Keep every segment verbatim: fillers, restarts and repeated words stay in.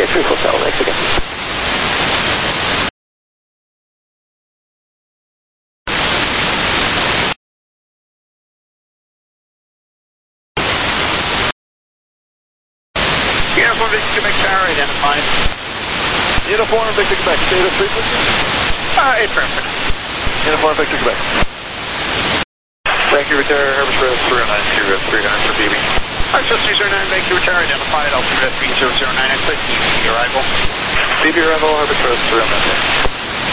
Okay, three four seven, thanks again. Uniform Victor Quebec Tower identified. Uniform Victor Quebec, state of frequency? Uh, eight perfect. Uniform Victor Quebec. Thank you, Retire, Herbert Road three oh nine, zero three nine for B B. Alright, just three zero nine, thank you, Retire, identified, altitude three zero zero nine, exit, B B arrival. B B arrival, Herbert Road three oh nine.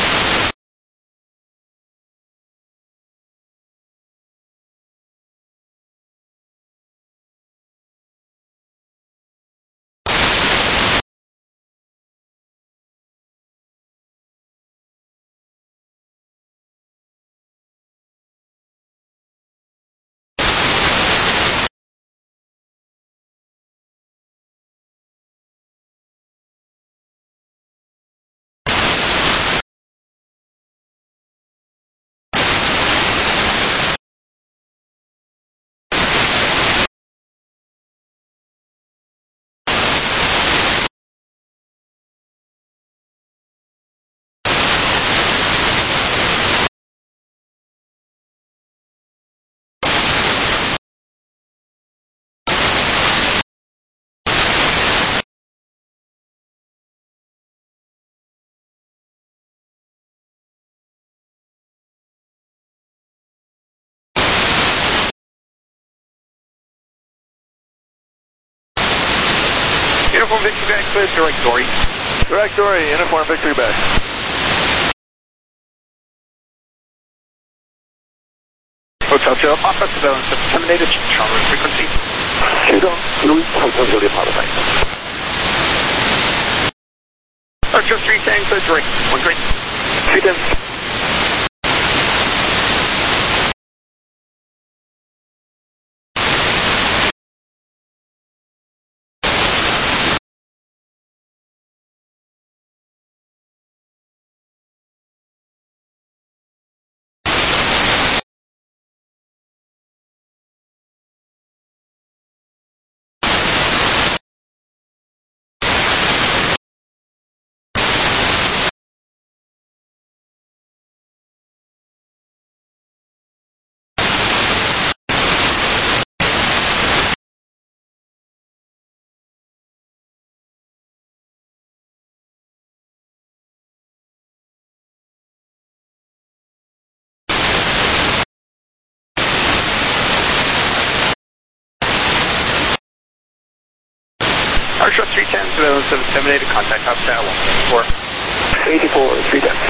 Uniform Victor Quebec, clear, direct Dory. Direct Dory, Uniform Victor Quebec. Hotel Joe, office surveillance, terminated, travel frequency. Judo, Louis, Hotel Julia Papa, thanks. Archer three ten, clear, direct, one green. three ten. Archer three ten, surveillance, terminated, contact hostile, one four. eighty-four, three ten.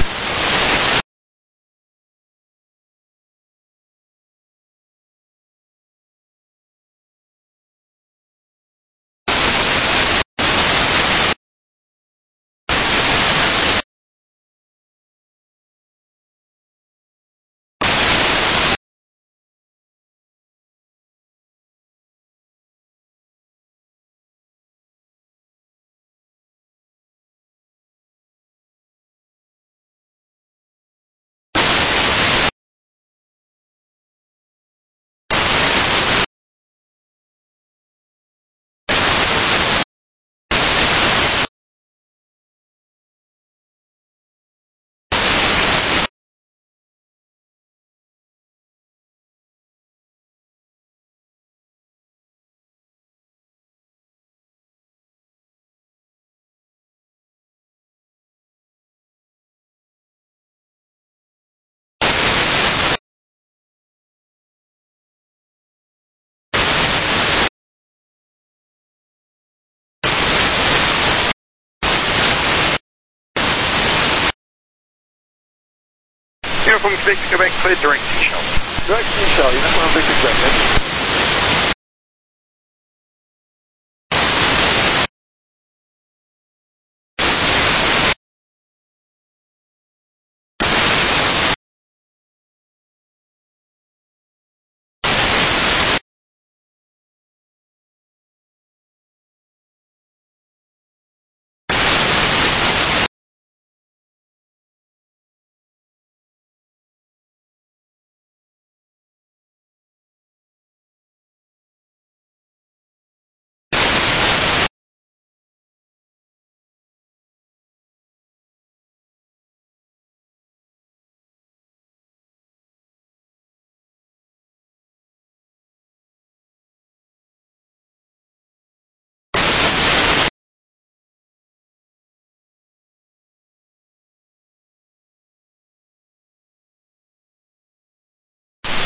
Uniform Victor Quebec, clear, direct shell. Direct shell, Uniform Victor Quebec.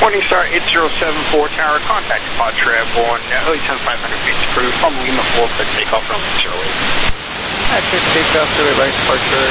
Morningstar eight zero seven four tower, contact pod trip on early ten five hundred feet crew from Lima four for takeoff from zero eight. Action takeoff, zero eight right, departure,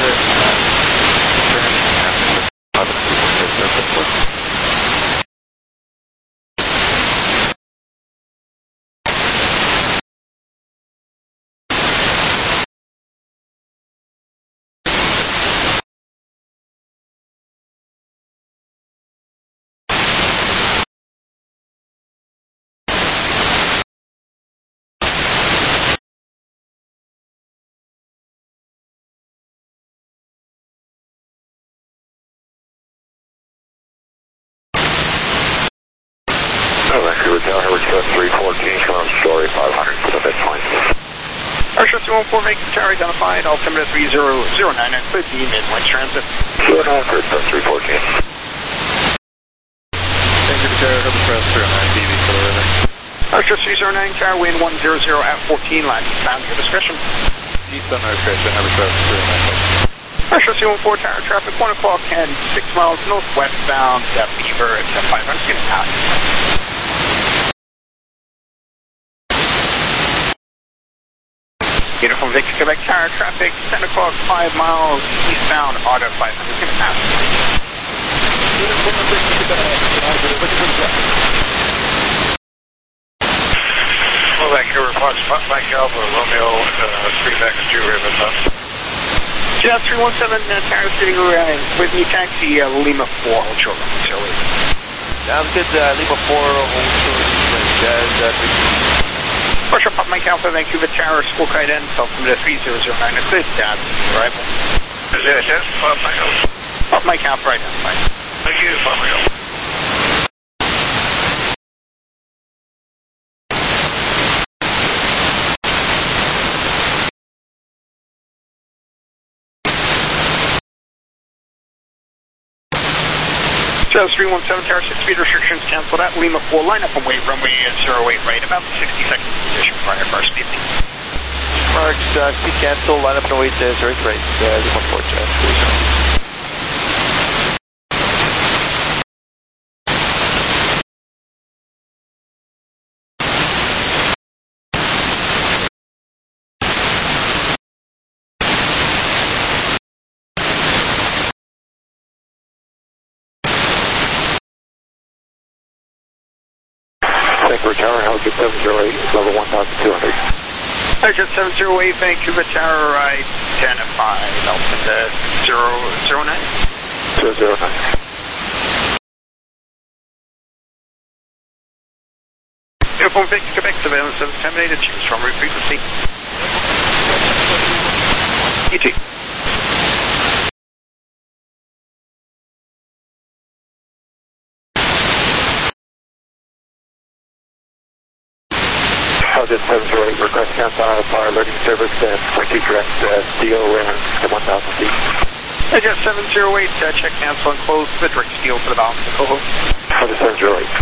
three fourteen, come story five hundred to the midpoint. Archer two one four, making tower identified, altimeter three zero zero nine, and could be midpoint transit. zero nine, three fourteen. thank you, Tower, Hub Express, three oh nine, B V for everything. Archer three zero nine, tower, wind one zero zero at fourteen, land eastbound, your discretion. Eastbound, our discretion, Hub Express, three oh nine. Archer two one four, tower, traffic, one o'clock and six miles northwestbound, at Beaver, at five hundred feet past. Uniform Victor Quebec Tower traffic, ten o'clock, five miles eastbound, auto five hundred feet past. Uniform Victor Quebec, Quebec, your response, Mike Alpha, Romeo, uh, three back to two River, Jazz three one seven, uh, Tower City, uh, with me taxi, uh, Lima four, hold short, zero eight. Sounds good, uh, Lima four, hold short, Jazz, uh, Pressure Pop Mike Alpha, Vancouver Tower, school kite in, altimeter three zero zero nine, clear down, arrival. Is that yes? Pop Mike Alpha. Pop Mike Alpha, right now, fine. Thank you, Pop Mike Alpha. Jazz three one seven, Tower six speed restrictions canceled at Lima four, line up and wait, runway zero eight right, about sixty seconds position prior for our speed. Marks, uh, speed cancel, line up and wait, uh, zero eight right, uh, Lima four, Jazz. Vancouver Tower, Helicopter seven zero eight, level one thousand two hundred. Helicopter seven zero eight, Vancouver Tower, identified, altimeter zero zero nine. zero zero nine. Uniform Victor Quebec, surveillance service terminated, choose from route frequency. E T. Helicopter seven zero eight, request cancel out of power alerting service and twenty direct uh, C O around to one thousand feet. Helicopter seven zero eight, uh, check cancel and close the direct steel for the balance of the coho. Helicopter seven zero eight.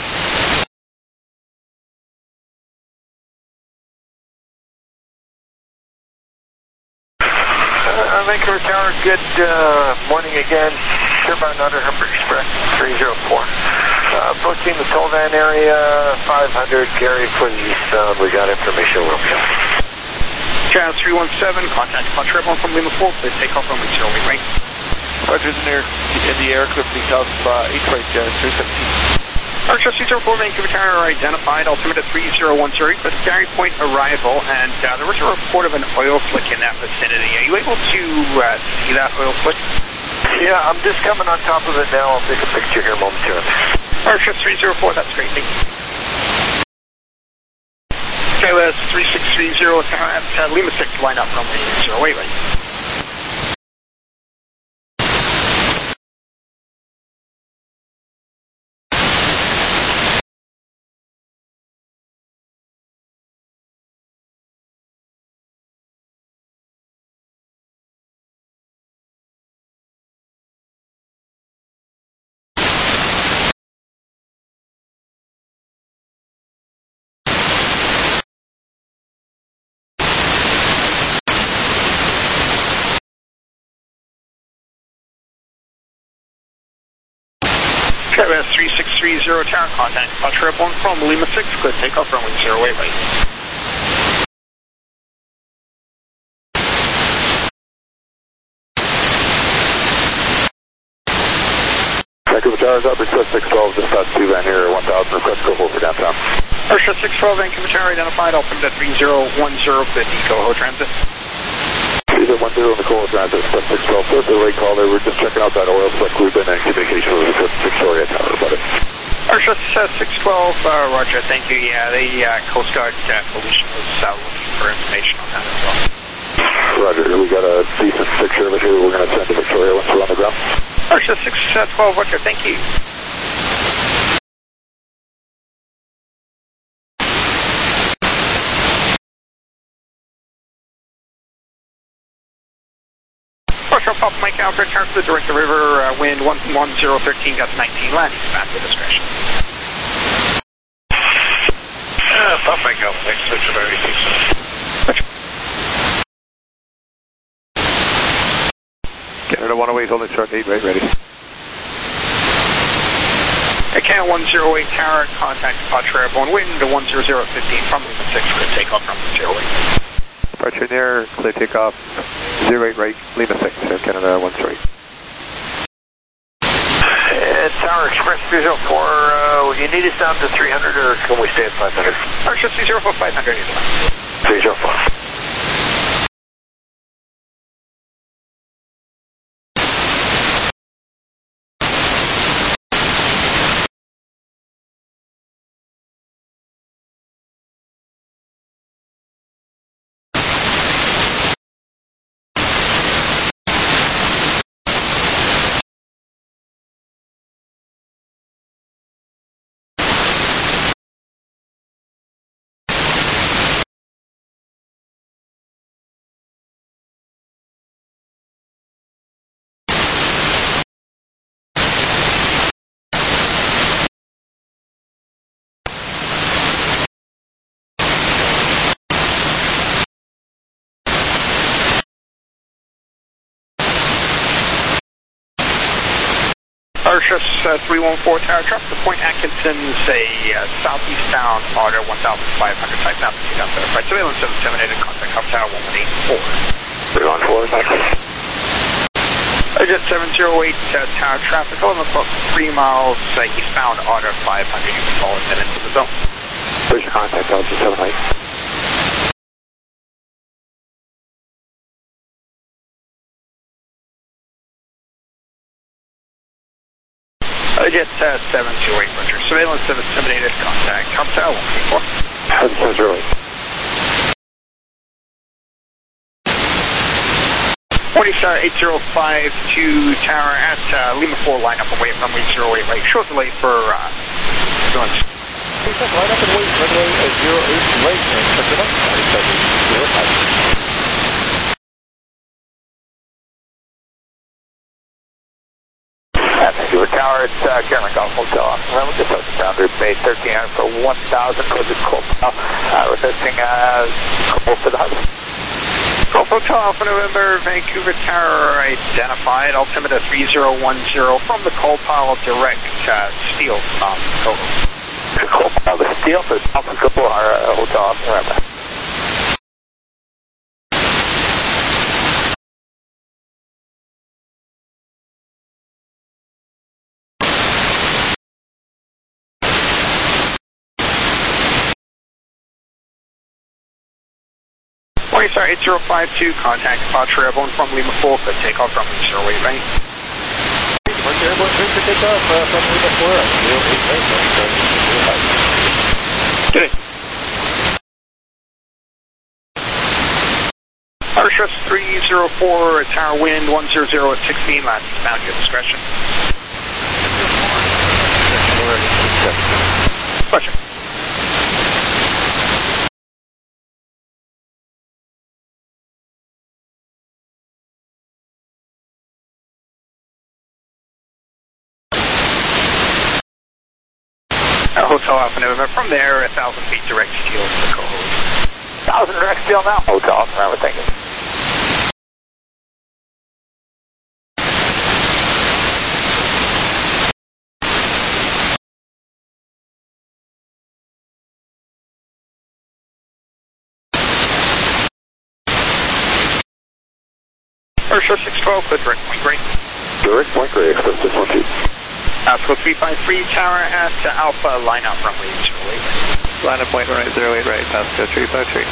Uh, Vancouver Tower, good uh, morning again. Turbine under Humber Express three zero four. Uh, approaching the Tolvan area, five hundred, Gary for the eastbound. We got information, Romeo. Jazz three one seven, contact Punch Rebel from Lima four, please take off runway zero eight right. Roger, in the air, in the air, clip details, uh, eight right, Jazz three seventeen. Archer three zero four, Vancouver Tower identified, altimeter three zero one zero, but Gary Point arrival, and uh, there was a report of an oil slick in that vicinity. Are you able to uh, see that oil slick? Yeah, I'm just coming on top of it now. I'll take a picture here momentarily. Archer three zero four, that's great, thank you. K O S three six three zero, at uh, Lima six, line up runway zero eight right. zero Tower, contact Departure Airborne from Lima six, clear takeoff runway zero eight right. Vancouver Tower's up, request six twelve, dispatch two Van here, one thousand, request go for downtown. Airship six twelve, Vancouver Tower identified, altimeter three zero one zero, good Coho Transit. three zero one zero in the Coho Transit, request six twelve, first the late call there, we're just checking out that oil slick, we've been in communication with request Victoria Tower about it. Airship uh, six twelve, uh, roger, thank you, yeah, the uh, Coast Guard uh, Pollution was uh, looking for information on that as well. Roger, we got a decent picture of it here, we're going to send to Victoria once we're on the ground. Airship six twelve, roger, thank you. Partial Pop Mike Alfred, turn to the direct the river, uh, wind one one zero thirteen, got nineteen, landing at your discretion. Uh, Pop Mike Alfred, switch of everything. Canada one oh eight, holding short eight, right, ready. Canada one oh eight Tower, contact Departure Airborne, wind one zero zero fifteen from Lima six, clear takeoff from zero eight. Departure near, clear takeoff, zero eight right, Lima six, Canada one oh eight. Uh, Tower Express three zero four, uh, will you need us down to three hundred or can we stay at five hundred? Airship three zero four, five hundred. three zero four. Airship uh, three one four Tower, traffic to Point Atkinson's a uh, southeast bound order one thousand five hundred, type altitude out there. Right, surveillance seven terminated, contact Hub Tower one one eight four. three one four, thank you. Jet seven zero eight uh, Tower, traffic eleven about three miles uh, eastbound order five hundred, you can follow it into the zone. Where's your contact, altitude seven eight? Uh, jet uh, seven zero eight, Roger. Surveillance seven terminated, contact Hub Tower one one eight four. seven zero eight. Morning Star eight zero five two Tower at uh, Lima four, line up and wait runway zero eight right. Short delay for uh, surveillance. Line up and wait runway zero eight right. Check it out. Vancouver Tower, it's uh, Cameron Golf Hotel. Remember, just touch down to base thirteen hundred for one thousand, close to Cold. Uh, we're testing uh, Cold for the hub. Golf Hotel Alpha November, Vancouver Tower identified, altimeter three zero one zero from the coal pile direct uh, steel um, Coho. The coal pile, the steel for Alpha Coho, our uh, hotel Alpha November. Morning Star eight zero five two, contact Departure Airborne from Lima four, for takeoff from zero eight right. Departure Airborne, clear for takeoff uh, from Lima four, zero eight right. Good day. Airship three zero four, Tower wind one zero zero at sixteen, last bound your discretion. Pleasure. Hotel Alpha November. From there, a thousand feet direct steel to the Coho. Thousand direct steel now. Hotel Alpha November, thank you. Airship six twelve, clear direct point grade. Direct point grade, Express six one two. Osco three five three, tower at uh, Alpha, line up runway zero eight. Line up point runway zero eight right, Osco three five three.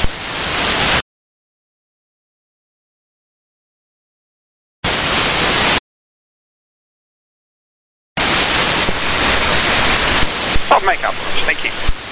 I'll make up. Thank you.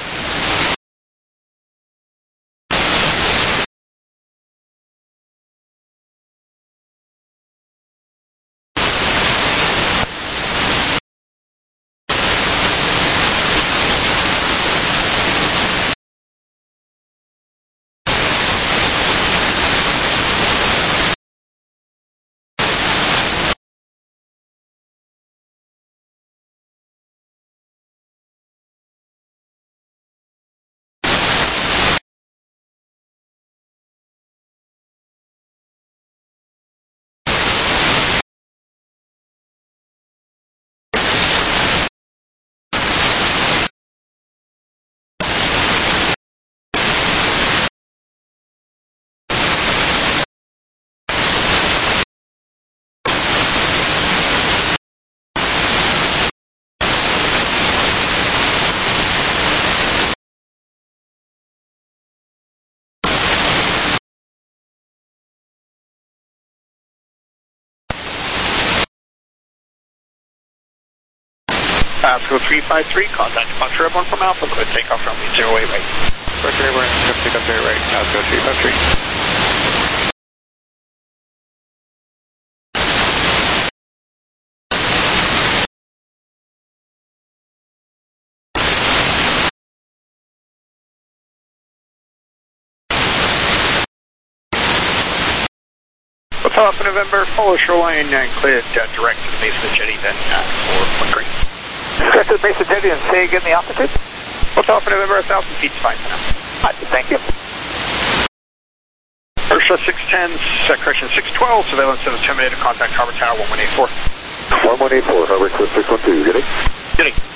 Osco three five three, contact departure one from Alpha, clear takeoff runway zero eight right. Departure airborne, Express takeoff zero right, Osco three five three. Hotel Alpha November, follow shoreline and cleared uh, direct to the base of the jetty, then uh, for point grade. Direct to the base of jetty and say again the altitude? Hotel Alpha November, one thousand feet is fine for now. Right, thank you. Ursula six ten, uh, correction six twelve, surveillance center terminated, contact Harbor Tower one one eight four. one one eight four, Harbor Express six one two, getting? Getting.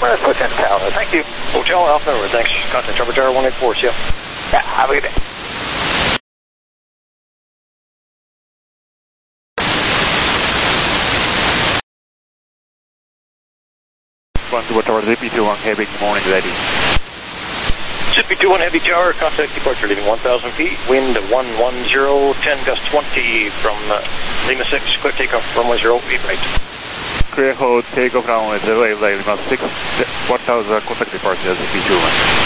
Emirates, Hotel Tower. Thank you. Hotel Alpha, thanks. Contact Charlie Tower one eight four, see ya. Yeah, have a good day. one two one Tower, Z P two one Heavy, good morning, ready. Z P two one Heavy Tower, contact departure leaving one thousand feet, wind one one zero, ten gust twenty from uh, Lima six, clear takeoff runway zero eight right. Clear hold, takeoff runway zero eight right, Lima six, one thousand, contact departure, Z P two one.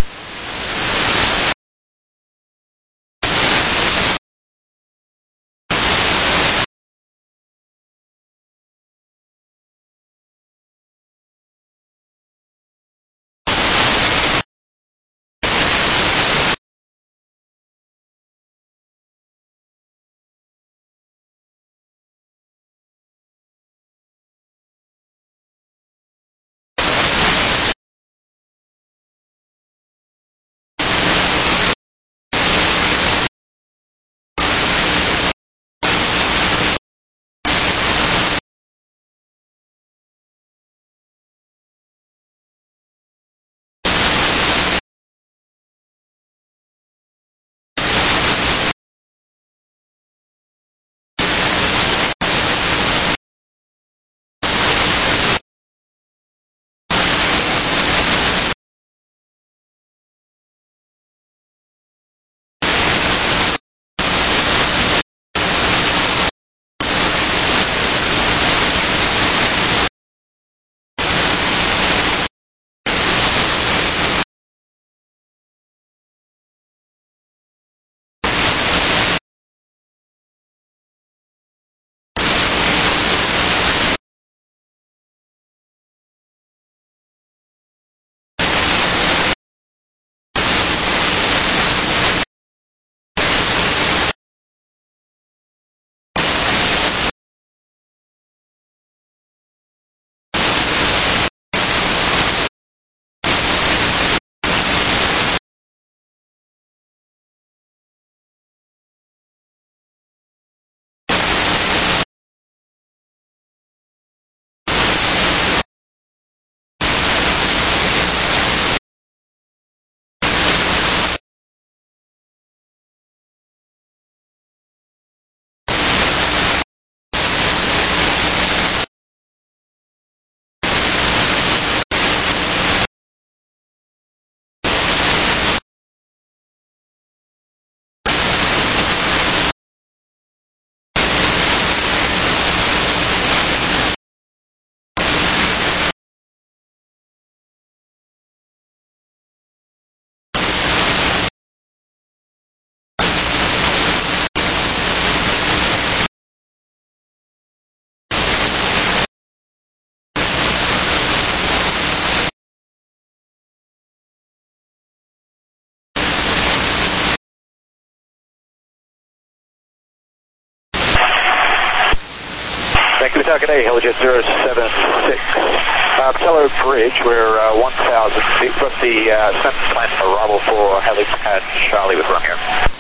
Thank you for talking today, Helijet zero seven six. Uh, Teller Bridge, we're uh, one thousand feet from the uh, center plan arrival for helipad Charlie with run here.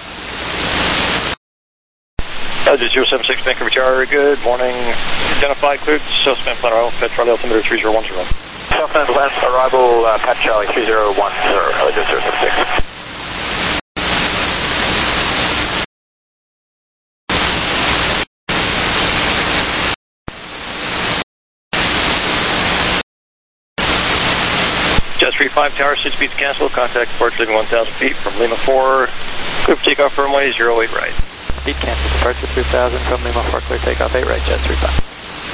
Helijet zero seven six, Vancouver Tower, good morning. Identified, cleared, Southbound plan arrival, Pat Charlie, altimeter three zero one zero. Southbound plan arrival, uh, Pat Charlie three zero one zero, Helijet zero seven six. Jet three five Tower, six speeds cancel, contact departure leaving one thousand feet from Lima four, clear for takeoff runway zero eight right. Speed cancel, departure three thousand from Lima four, clear takeoff eight right, Jet three five.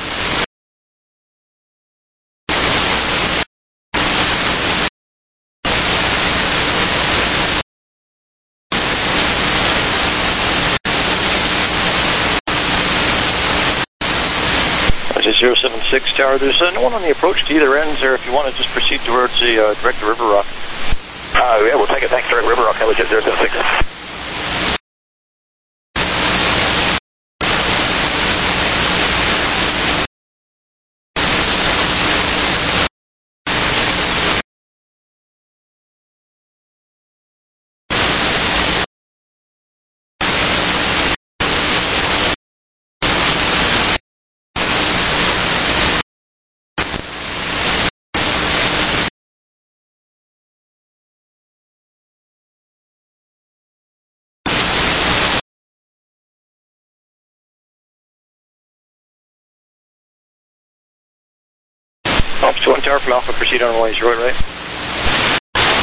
zero seven six Tower, there's uh, no one on the approach to either ends there if you want to just proceed towards the uh, direct to River Rock. Uh, yeah, we'll take it. Thanks, direct River Rock, Helijet zero seven six. Alpha two one Tower from Alpha, proceed on runway zero eight right.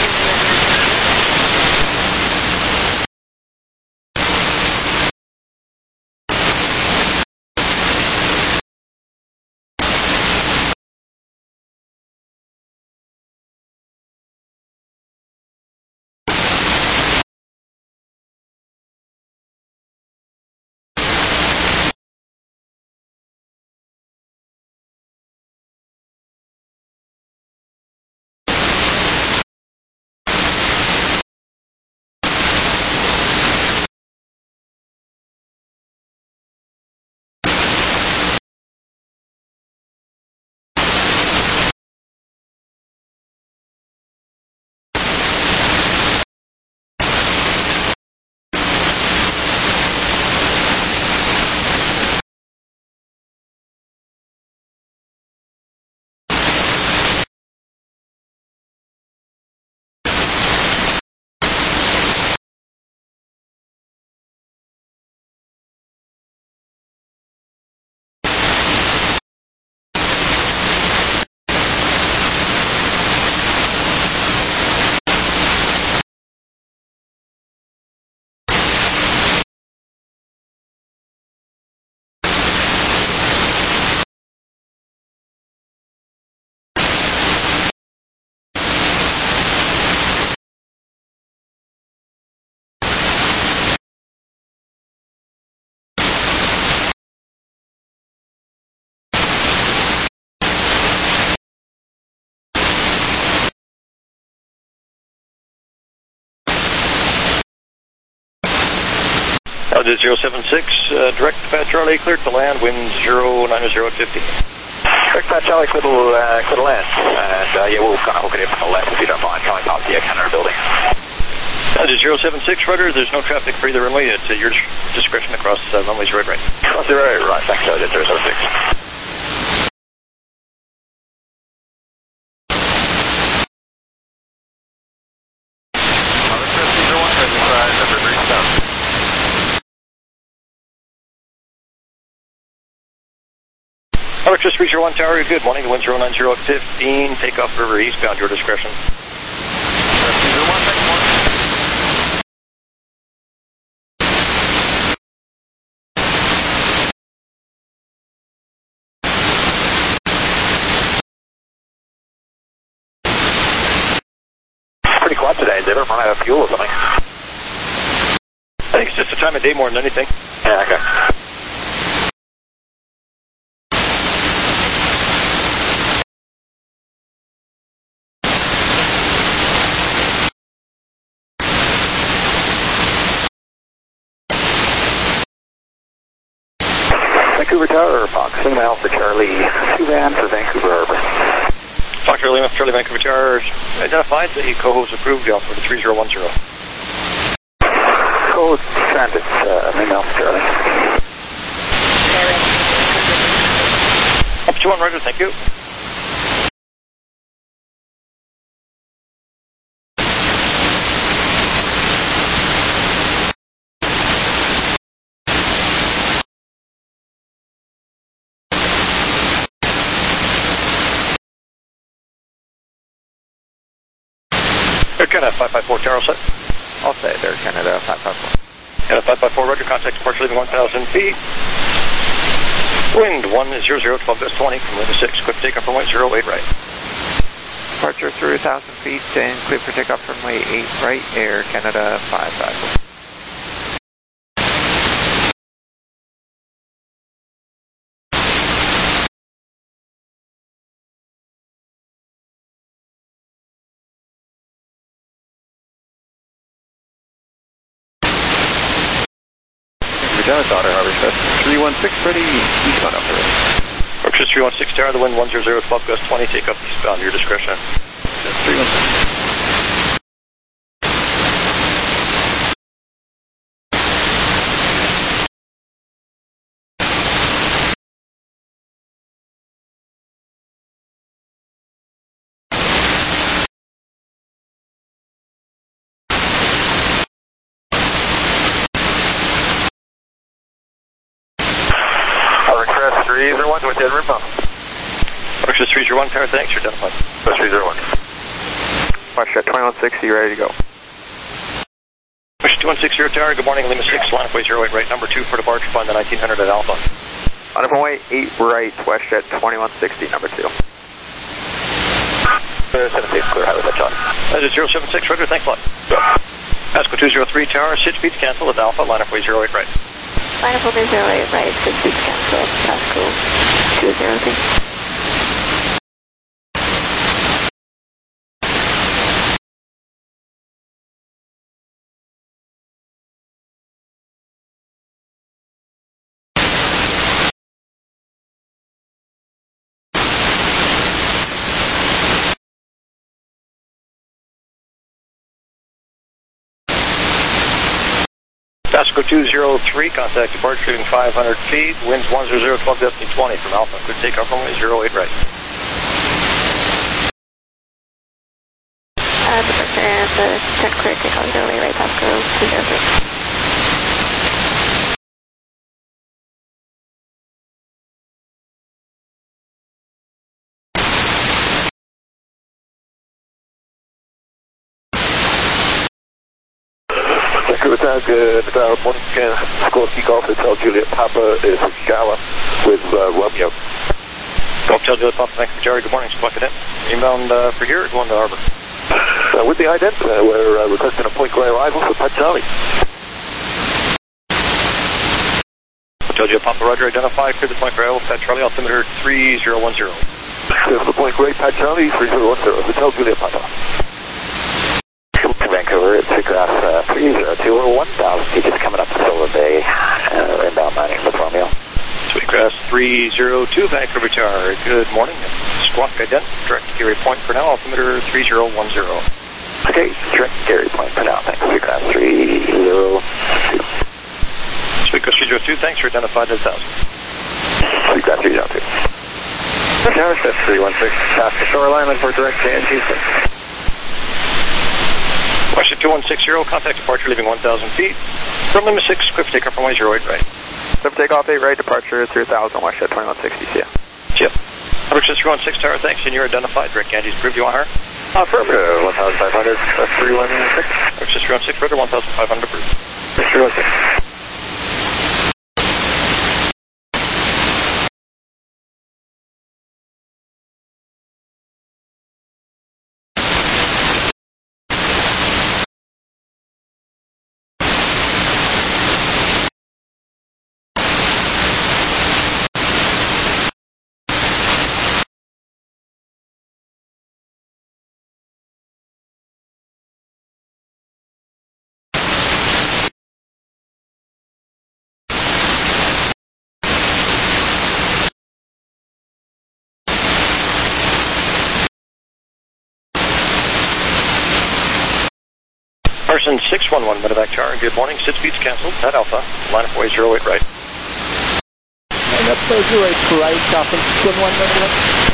Altitude zero seven six, uh, direct Pat Charlie, cleared to land, wind zero nine zero at fifty. Direct Pat Charlie, clear to, uh, clear to land. And uh, yeah, we'll kind of hook it in from the left if you don't mind, coming past the Air Canada building. Altitude zero seven six, rudder, there's no traffic for either runway, it's at your discretion across uh, runway zero right. Cross zero right, thanks, Altitude zero seven six. Archer three zero one Tower, good morning, the wind zero nine zero at fifteen, takeoff river eastbound, your discretion. Pretty quiet today, Endeavour, run out of fuel or something. I think it's just the time of day more than anything. Yeah, okay. Vancouver Tower, Fox Lima Alpha Charlie, two van for Vancouver Harbor. Fox Charlie Lima, Charlie Vancouver Tower, identified the Coho's approved Alpha for the three zero one zero. Coho's transit, uh, Lima Alpha Charlie. Up to one, roger, thank you. Air Canada five five four, Tower set. I'll say Air Canada five five four. Canada five five four, roger, contact departure leaving one thousand feet. Wind one zero zero, twelve gust twenty from Lima six, quick takeoff from runway zero eight right. Departure through one thousand feet and clear for takeoff from runway eight right, Air Canada five five four. Daughter Harbor Express three one six ready, eastbound up the road. Orchestra three one six Tower, the wind one zero zero, twelve gust twenty, take up eastbound, your discretion. three one six. three zero one, with dead room up. Orchestra three zero one Tower, thanks, you're identified. three zero one. WestJet twenty-one sixty, ready to go. WestJet twenty-one sixty Tower, good morning, Lima six, line up way zero eight right, number two for departure, find the nineteen hundred at Alpha. On a runway eight right, WestJet twenty-one sixty, number two. seven six, clear highway, that's on. That is zero seven six, Roger, thanks a lot. Pasco two zero three Tower, sit speeds cancel at Alpha, line up way zero eight right. Line up way zero eight right, sit speeds cancel at Pasco two zero three. Pasco two zero three, contact departure leaving five hundred feet, winds one zero zero, twelve destiny twenty from Alpha, good takeoff runway zero eight right. Uh, departure and the check clear takeoff zero eight right, Pasco two zero three. Good uh, morning, uh, Sikorsky Golf, Hotel Juliet Papa is Gala with uh, Romeo. Golf Hotel Juliet Papa, thanks for Jerry, good morning, Squawk Cadet. Inbound uh, for here, going to Harbor. Uh, with the ident, uh, we're uh, requesting a point gray arrival for Pat Charlie. Hotel Juliet Papa, Roger, identify, clear the point gray arrival, Pat Charlie, altimeter three zero one zero. Clear for point gray, Pat Charlie, three zero one zero, Hotel Juliet Papa. To Vancouver, it's Seagrass uh, three zero two or one thousand feet, just coming up to Silver Bay, uh, inbound landing with Romeo. Sweetgrass three zero two, Vancouver Tower, good morning. Squawk ident, direct Gary Point for now, altimeter three zero one zero. Okay, direct Gary Point for now, thanks. Sweetgrass three zero two. Sweetgrass three zero two, thanks, you're identified as one thousand. Sweetgrass three zero two. Tower, three one six, past the shoreline, and for direct to Houston. WestJet two one six zero, contact departure leaving one thousand feet. From Lima six, quick takeoff runway zero eight right. Clip takeoff eight right, departure three thousand, WestJet twenty-one sixty, see ya. Yep. WestJet three one six Tower, thanks, and you're identified. Direct Andy's approved, you want her? Affirmative, one thousand five hundred, three one six. WestJet three one six, Roger, one thousand five hundred approved. three one six. Person six one one, Medevac Tower, good morning, sit speeds canceled, at Alpha, line up way zero eight right. And up to zero eight right, Falcon six one one, Medevac.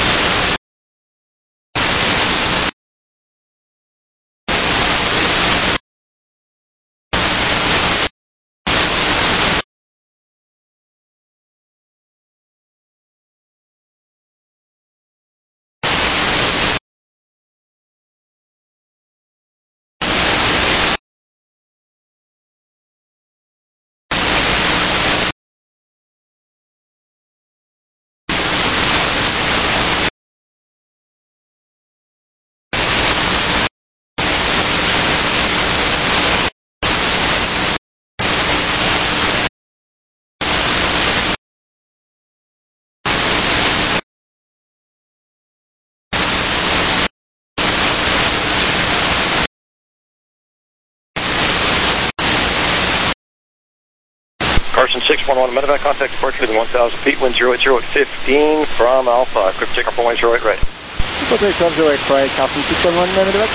Carson six one one, Medevac, contact departure leaving one thousand feet, wind zero eight zero at fifteen from Alpha. Quick takeoff runway zero eight right. Okay, zero eight right, Carson six one one, Medevac.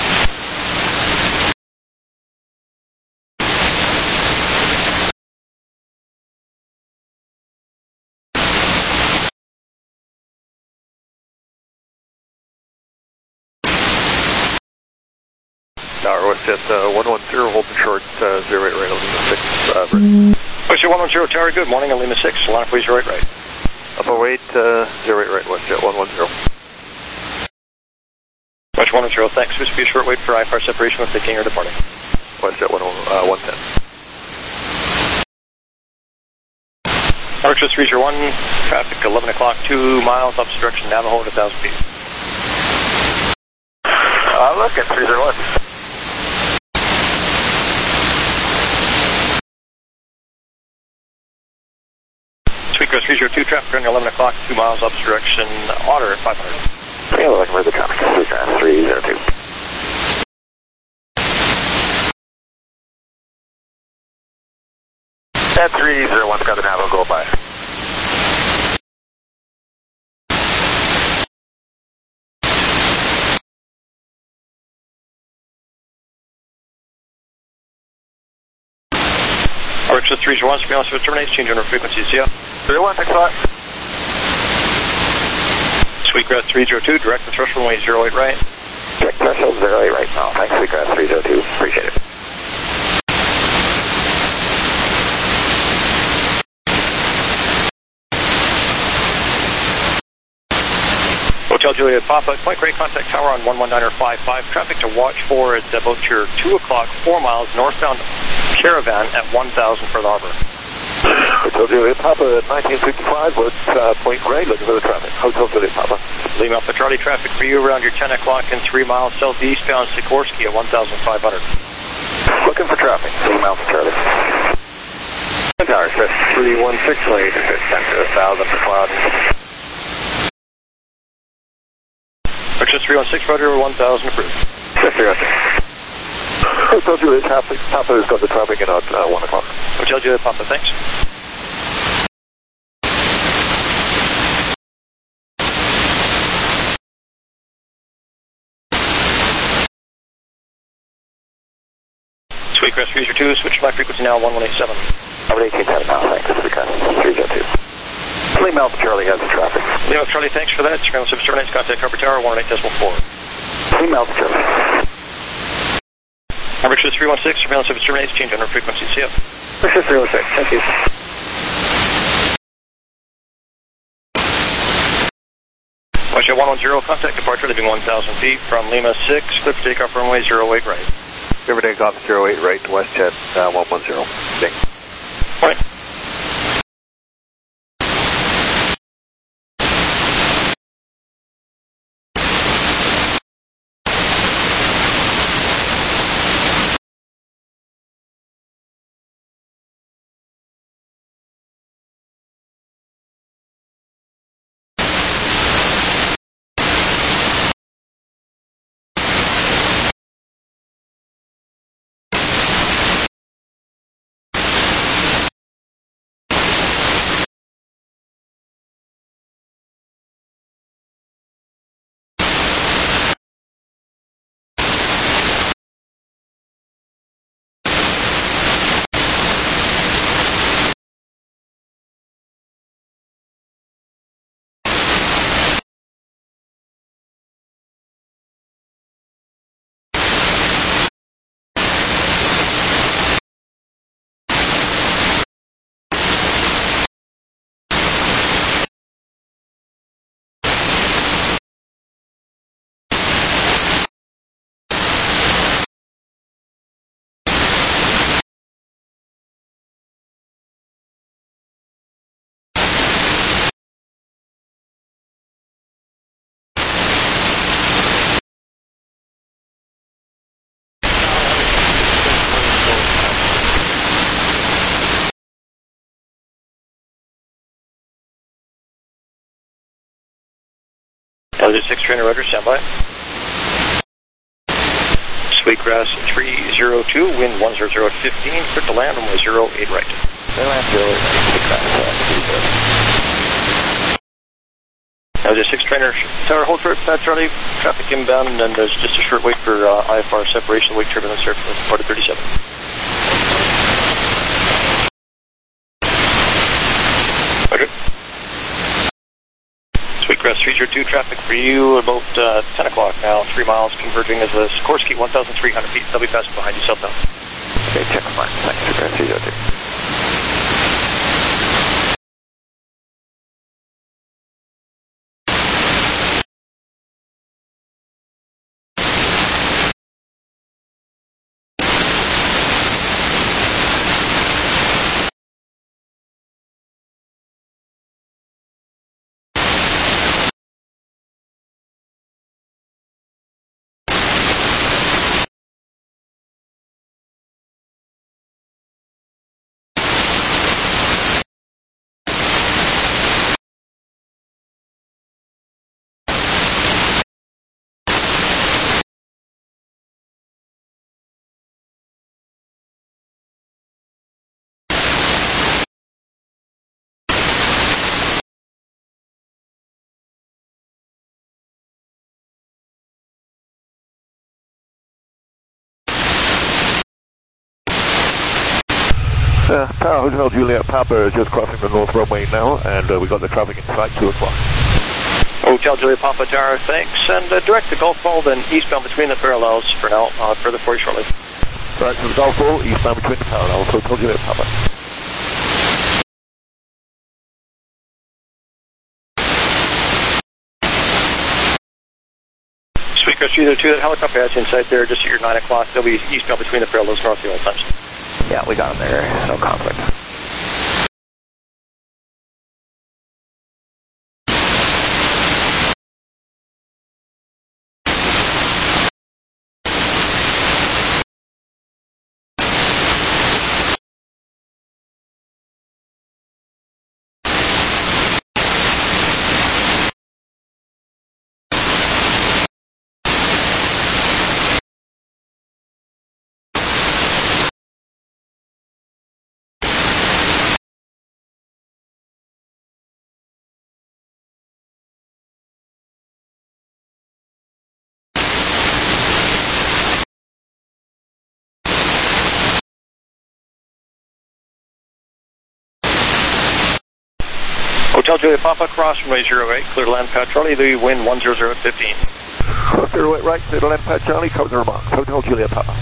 Tower, WestJet uh, one one zero, holding short, uh, zero eight right, Lima six, uh, WestJet one one zero Tower, good morning, Lima six, line up way zero eight right. up await, uh, zero eight right, WestJet one one zero. West one zero, thanks. This will be a short wait for I F R separation with the King or departing. Westjet one ten. Archer three zero one, traffic eleven o'clock, two miles, obstruction, Navajo at one thousand feet. Uh, look at three zero one. Sweetgrass three zero two, traffic running eleven o'clock, two miles, obstruction, Otter at five hundred. Yeah, we're looking for the traffic, Sweetgrass three zero two. At three zero one's got the Navajo, go by. Archer three zero one, surveillance for terminates, change under frequency, see ya. three zero one, thanks a lot. Sweetgrass three zero two, direct the thrust runway zero eight right. Check threshold zero eight right now, thanks, Sweetgrass three zero two, appreciate it. Hotel Juliet Papa, Point Grey, contact tower on one one nine five five. Traffic to watch for at about your two o'clock, four miles, northbound Caravan at one thousand for the harbor. Hotel Juliet Papa, nineteen fifty-five, with uh, Point Grey, looking for the traffic. Hotel Juliet Papa. Lima Alpha Charlie, traffic for you around your ten o'clock and three miles southeastbound Sikorsky at one thousand five hundred. Looking for traffic, Lima Alpha Charlie. Tower, set three one six, late, ten to one thousand for cloud. Archer three one six, roger, one thousand approved. Yes, sir, yes, sir. Hotel Juliet Papa, Papa has got the traffic in at uh, one o'clock. Hotel Juliet Papa, thanks. Sweetgrass three zero two, switch my frequency now, one one eight seven. one eighteen ten now, thanks, Sweetgrass three zero two. Lima Alpha Charlie has the traffic. Lima Alpha Charlie, thanks for that. Surveillance service terminates, contact Harbour Tower, one eight decimal four. Lima Alpha Charlie. Archer three one six, surveillance service terminates, change under frequency, see ya. Archer three one six, thank you. Westjet one one zero, contact departure leaving one thousand feet from Lima six, clear for takeoff runway zero eight right. Clear for takeoff zero eight right, Westjet uh, one one zero. Thanks. Morning. L J six trainer, roger, stand by. Sweetgrass three zero two, wind one zero zero at fifteen, clear to land runway zero eight right. They land zero eight right. L J six trainer, tower, hold for Pat Charlie, traffic inbound, and then there's just a short wait for uh, I F R separation, wake turbulence surface, part of thirty-seven. Roger. Sweetgrass three zero two, traffic for you about uh, ten o'clock now, three miles, converging as a Sikorsky, one thousand three hundred feet. They'll be passing behind you, southbound. Okay, check on mine. Thanks, Sweetgrass three zero two. Uh, Tower Hotel Juliet Papa is just crossing the north runway now, and uh, we got the traffic in sight, two o'clock. Hotel Juliet Papa Tower, thanks, and uh, direct to Gulf Ball, then eastbound between the parallels for now, uh, further for you shortly. Right, so the Gulf Ball, eastbound between the parallels, Hotel Juliet Papa. Sweetcrest three oh two, that helicopter has inside there just at your nine o'clock. They'll be eastbound between the parallels, north the old times. Yeah, we got him there. No conflict. Hotel Juliet Papa, cross runway zero eight, clear to land pad Charlie, the wind one zero zero at fifteen. zero eight right, clear to land pad Charlie, cover the remarks, Hotel Juliet Papa.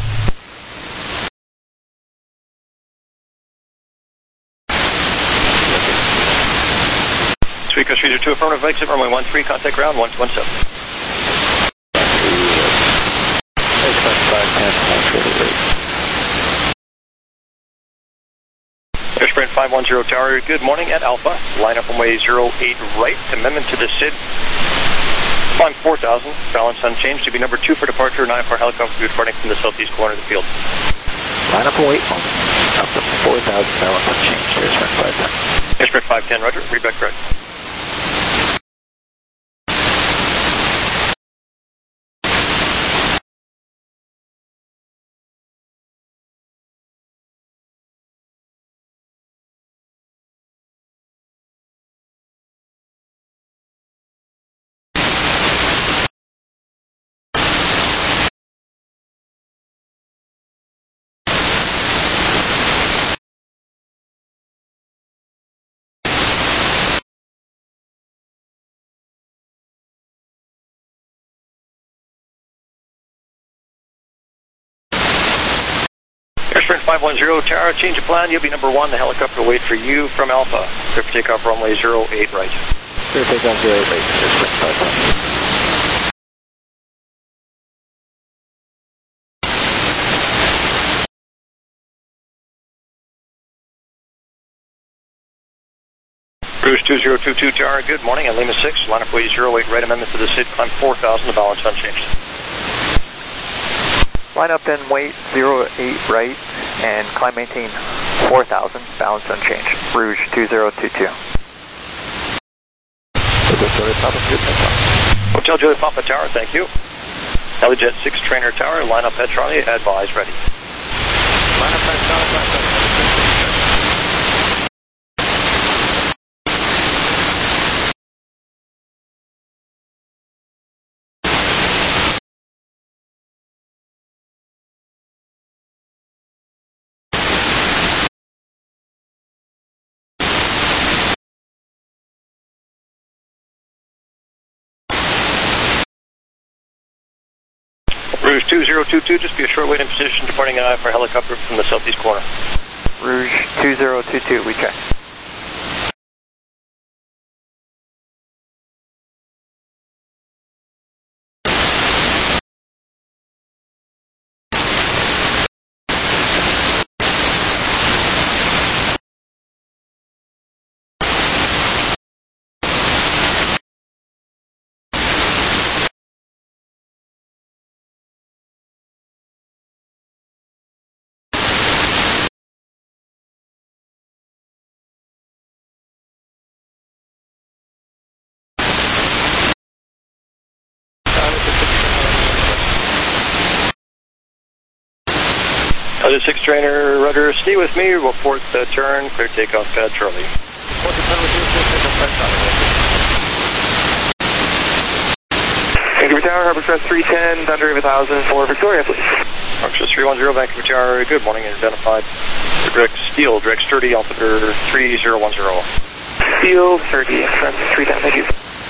Sweetcrest three oh two, affirmative, exit runway one three, contact ground one two one seven. Airsprint five one zero Tower, good morning at Alpha. Line up runway zero eight right, amendment to the S I D. Climb four thousand, balance unchanged, to be number two for departure, nine for helicopter departing from the southeast corner of the field. Line up and wait, up to four thousand, balance unchanged, Airsprint five ten. Airsprint five ten, roger, read back correct. Airsprint five one zero Tower, change of plan, you'll be number one, the helicopter will wait for you from Alpha. Clear for takeoff runway zero eight right. Clear takeoff zero eight right, Airsprint five ten. Cruise two zero two two Tower, good morning, at Lima six, line up way zero eight right, amendment to the S I D, climb four thousand, the balance unchanged. Line up and wait zero eight right, and climb maintain four thousand, balance unchanged. Rouge two zero two two. Hotel Juliet Papa Tower, thank you. Helijet six Trainer Tower, line up at Charlie, advise ready. Line up at Charlie, Rouge two zero two two, just be a short wait in position, departing an I for helicopter from the southeast corner. Rouge two zero two two, we check. Other six Trainer rudder, stay with me, report the turn, clear takeoff pad Charlie. Vancouver Tower, Harbor Express three ten, Thunder one thousand for Victoria, please. Archer three one zero, Vancouver Tower, good morning, identified direct steel, direct sturdy, altimeter three zero one zero. Steel thirty, front three down, thank you.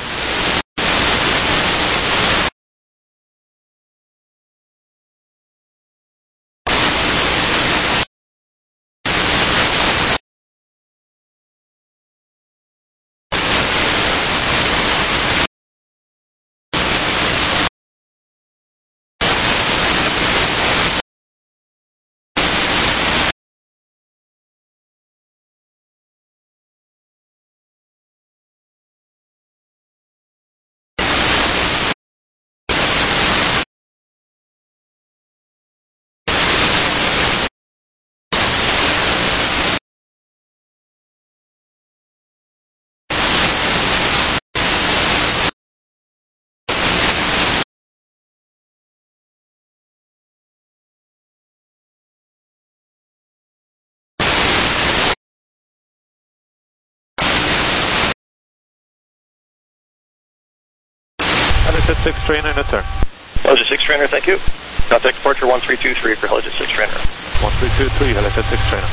Helijet six trainer, no turn. Helijet six trainer, thank you. Contact departure one three two three for Helijet six trainer. one three two three, Helijet six trainer.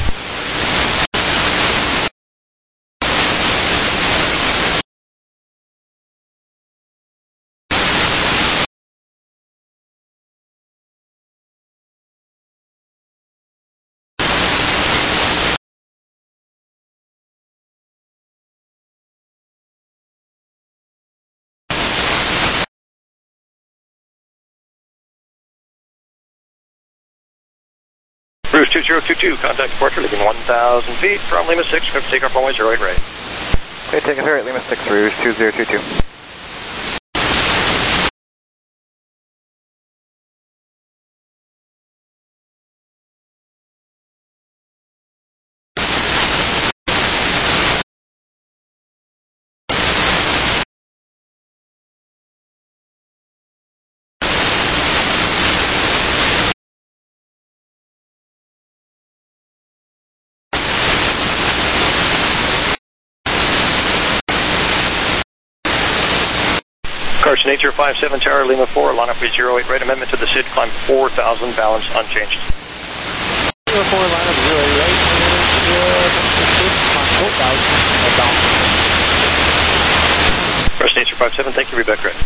Bruce two zero two two, contact departure, leaving one thousand feet from Lima six, clear for takeoff runway zero eight right. Okay, take a fair at Lima six, Rouge two zero two two. Carson eight zero five seven Tower, Lima four, line up with zero eight right, amendment to the S I D, climb four thousand, balance unchanged. zero four, line up zero eight right, climb four thousand, balance. Carson eight zero five seven, thank you, read back right.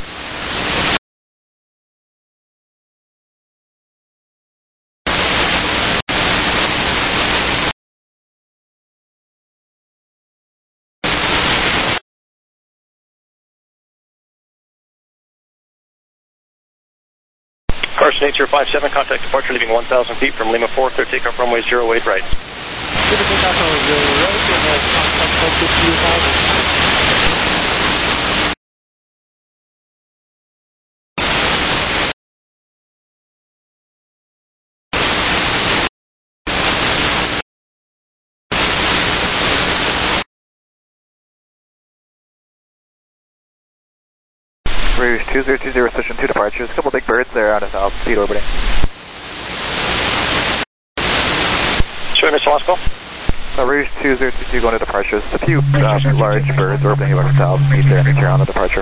Carson eight zero five seven, contact departure, leaving one thousand feet from Lima four, clear takeoff runway zero eight right. Clear takeoff runway zero eight right, and uh, contact focus two thousand. Rouge two zero two zero, session two departures. A couple big birds there out of south, speed orbiting. Sorry, Mister Moscow. Uh, Rouge two zero two two going to departures. A few uh, large birds orbiting about south, speed there, and on the departure.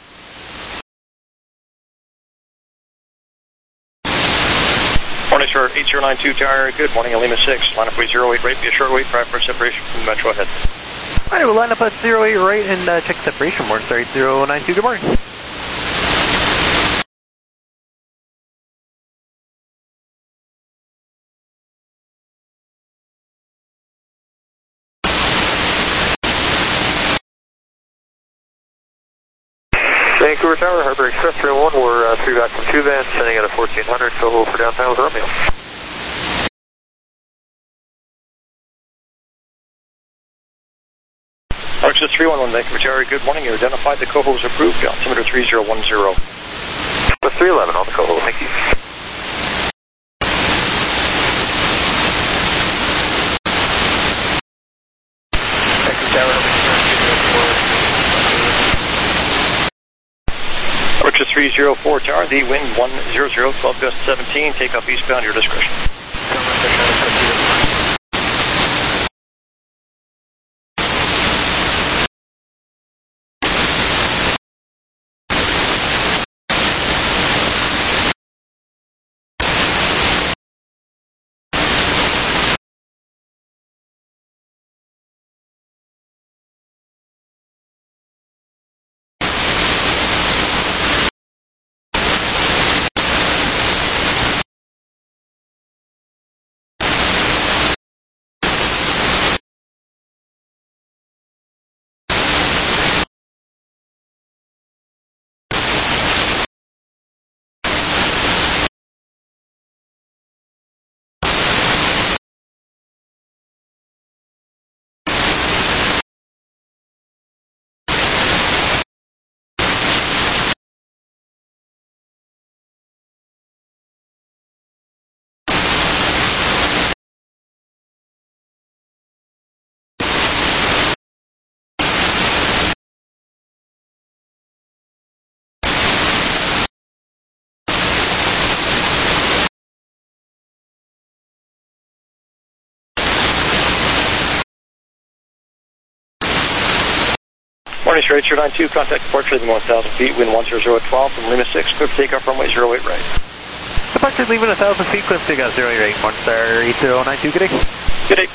Morning, sir. eight zero nine two Tower, good morning, Lima six, line up with zero eight right, be a short wait, prior for separation from the metro ahead. Alright, we'll line up at zero eight right and uh, check separation. Morning, sir, eight zero nine two, good morning. Vancouver Tower, Harbor Express three one, we're uh, three back from two then, sending at a fourteen hundred, so hold for downtown with Romeo. Archer three one one, Vancouver Tower, good morning, you identified, the Coho is approved, altimeter three zero one zero. Plus three eleven on the Coho, thank you. Vancouver Tower, Archer three zero four Tower, the wind one zero zero, twelve gust seventeen, takeoff eastbound, your discretion. Morning, straight, zero nine two, contact departure leaving one thousand feet, wind one zero zero at twelve from Lima six, clear for takeoff runway zero eight right. Departure leaving one thousand feet, clear for takeoff zero eight right, Morningstar eight zero nine two, good day. Good day.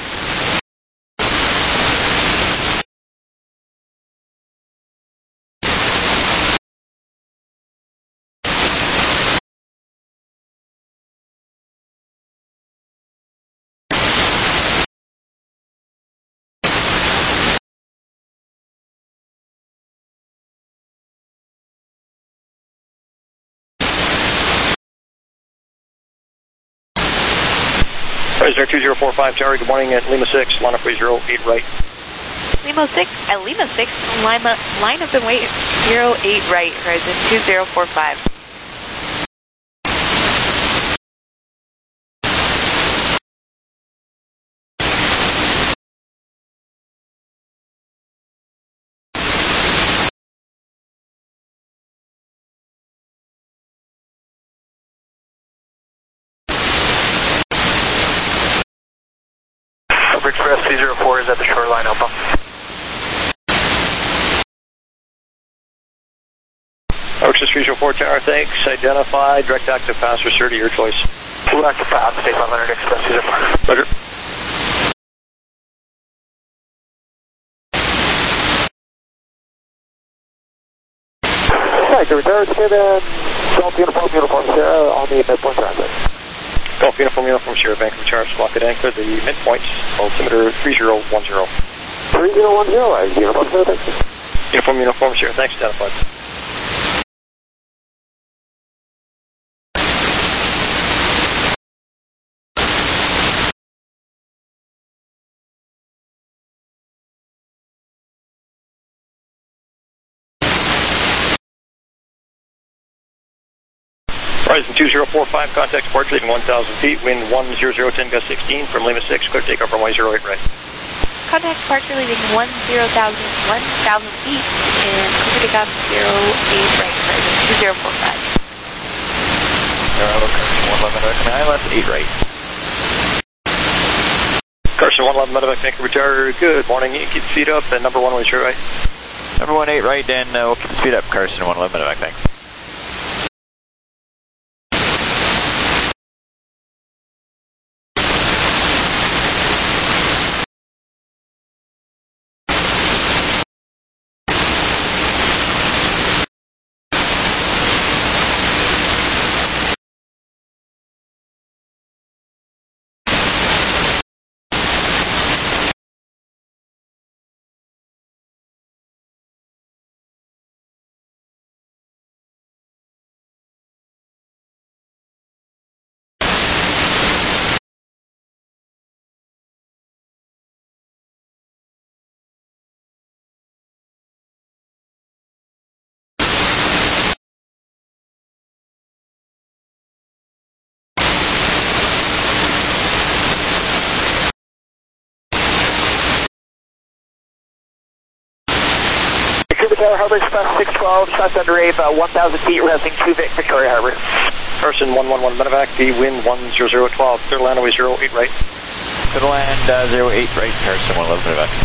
President two zero four five, Tower, good morning at Lima six, line up way zero eight right. Lima six, at Lima six, line up, line up and wait zero eight right, Horizon two zero four five. Express two zero four is at the shoreline, Alpha. Ocean three zero four Tower, thanks. Identify, direct active pass or cert, your choice. Blue active pass, stay five hundred, Express two zero four. Roger. Right, the return to the Golf Uniform Uniform Sierra on the midpoint traffic. Golf Uniform Uniform Sierra, Vancouver Tower, squawk at anchor, the midpoint, altimeter three zero one zero. three zero one zero, right, Uniform Sierra, thanks. Uniform Uniform Sierra, thanks, identified. Horizon two zero four five, contact departure leaving one thousand feet, wind one zero zero ten, gust sixteen from Lima six, clear takeoff runway zero eight right. Contact departure leaving one zero thousand, one thousand feet and clear takeoff zero eight right, Horizon two zero four five. Alright, Carson one eleven, nine left, eight right. Carson one eleven, Medevac, Vancouver Tower, good morning, you keep speed up, and number one way straight right. Number one eight right, and uh, we'll keep the speed up, Carson one eleven, Medevac, thanks. Tower Harbor Express six twelve, shots under Ave, uh, one thousand feet, resting two Vic, Victoria Harbor. Carson one one one, Medevac, the wind one zero zero at twelve, clear to land away zero eight right. Clear to land uh, zero eight right, Carson one eleven, Medevac.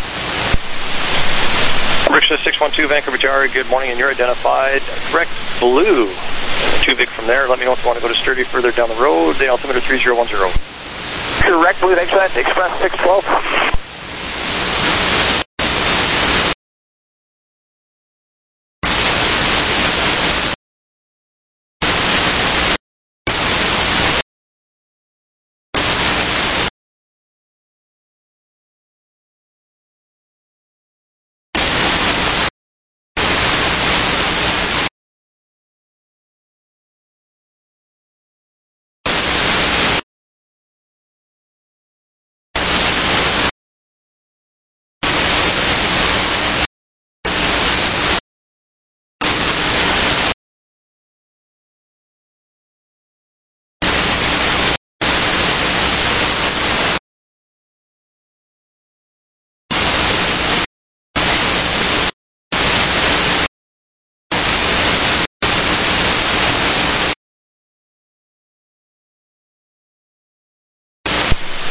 Richard six one two, Vancouver Tower, good morning, and you're identified. Correct blue, two Vic from there. Let me know if you want to go to Sturdy further down the road, the altimeter three zero one zero. Correct blue, thanks for that, Express six twelve.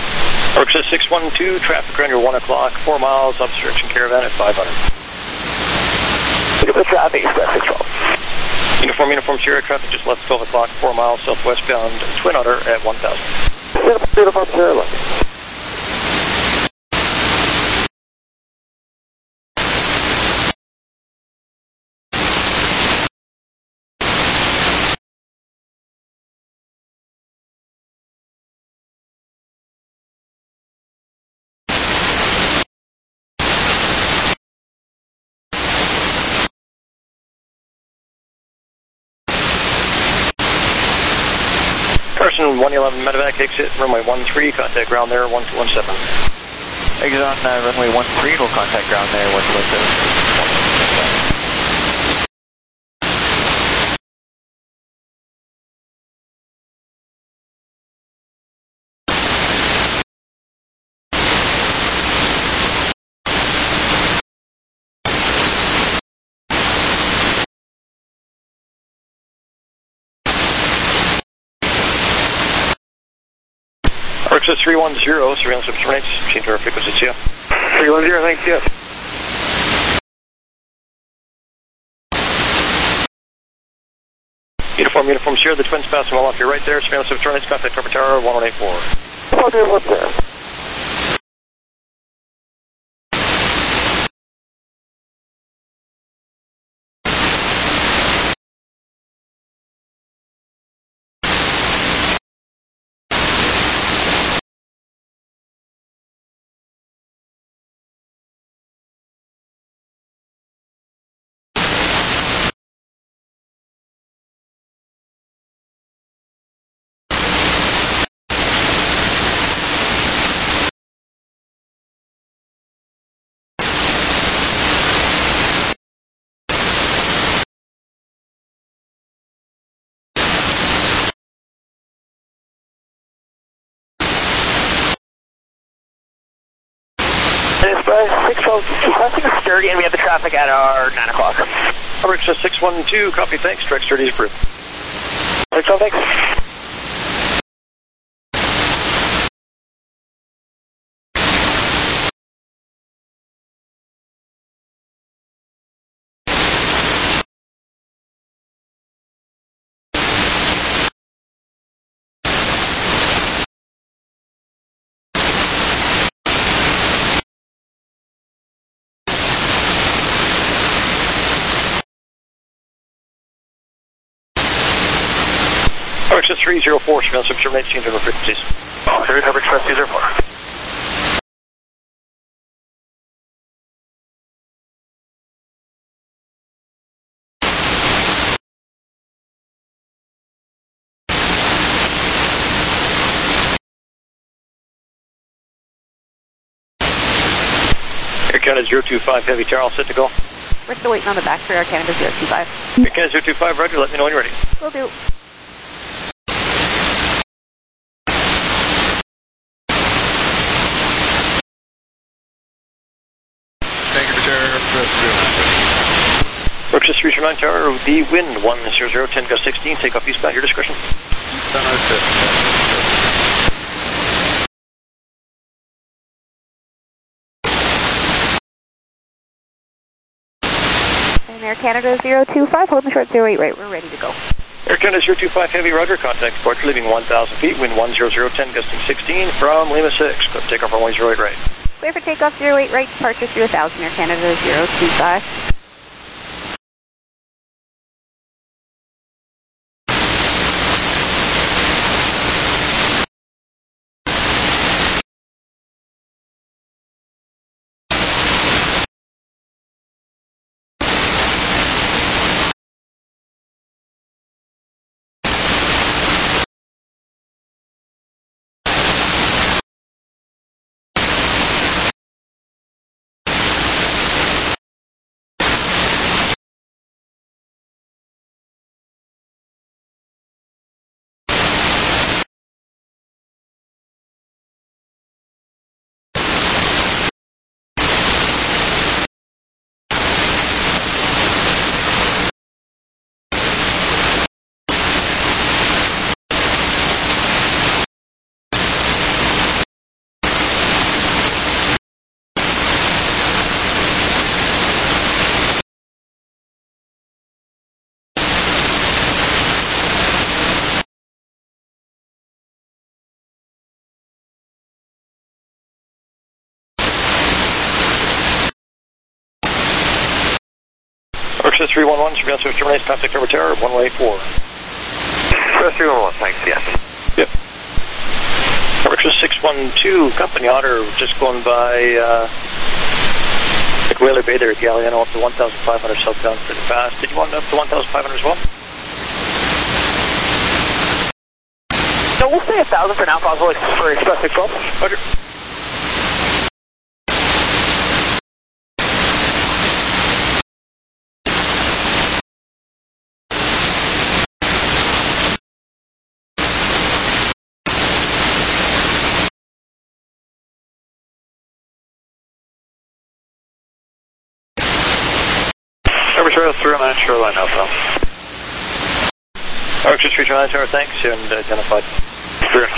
Orca six one two, traffic around your one o'clock, four miles, obstruction caravan at five hundred. Get the traffic, Express six twelve. Uniform, Uniform Sierra, traffic just left twelve o'clock, four miles southwestbound, Twin Otter at one thousand. Uniform Sierra, look. Carson, one eleven medevac, exit runway one three, contact ground there, one two one seven. Exit on uh, runway one three, we'll contact ground there, one two one seven. R X S three one zero, surveillance of terminates, change our frequency to you. three one zero, thanks, yes. Uniform, Uniform Sierra, the Twins passing well off your right there, surveillance of terminates, contact Cover Tower, one one eight four. Okay, what's there? Express six twelve, requesting a sturdy, and we have the traffic at our nine o'clock. R X S six one two, copy, thanks, direct sturdy is approved. six twelve, thanks. R X S three zero four, surveillance of terminates, change our frequencies. Oh, here we have Express three zero four. Air Canada zero two five, Heavy Tower, all set to go. We're still waiting on the back for Air Canada zero two five. Air Canada zero two five, roger, let me know when you're ready. Will do. Thank you, Chair. R X S three nine Tower, the wind one zero zero, ten gust sixteen, take off eastbound, your discretion. Eastbound oh six. And Air Canada zero two five, holding short zero eight right, we're ready to go. Air Canada zero two five, Heavy, roger, contact departure, leaving one thousand feet, wind one zero zero, ten gusting sixteen from Lima six, take off runway zero eight right. Clear for takeoff zero eight right, departure through one thousand, Air Canada zero two five. Express three one one, surveillance service terminates, contact over tower, one one eight four. Express three one one, thanks, yes. Yep. Express six one two, Company Otter, just going by, uh, like Whaler Bay there at Galiano, up to one thousand five hundred southbound pretty fast. Did you want it up to one thousand five hundred as well? No, we'll stay one thousand for now, possibly, for Express six one. Roger. Trail three oh nine, Shoreline Alpha. Archer three two nine, tower, thanks, and identified. Sure.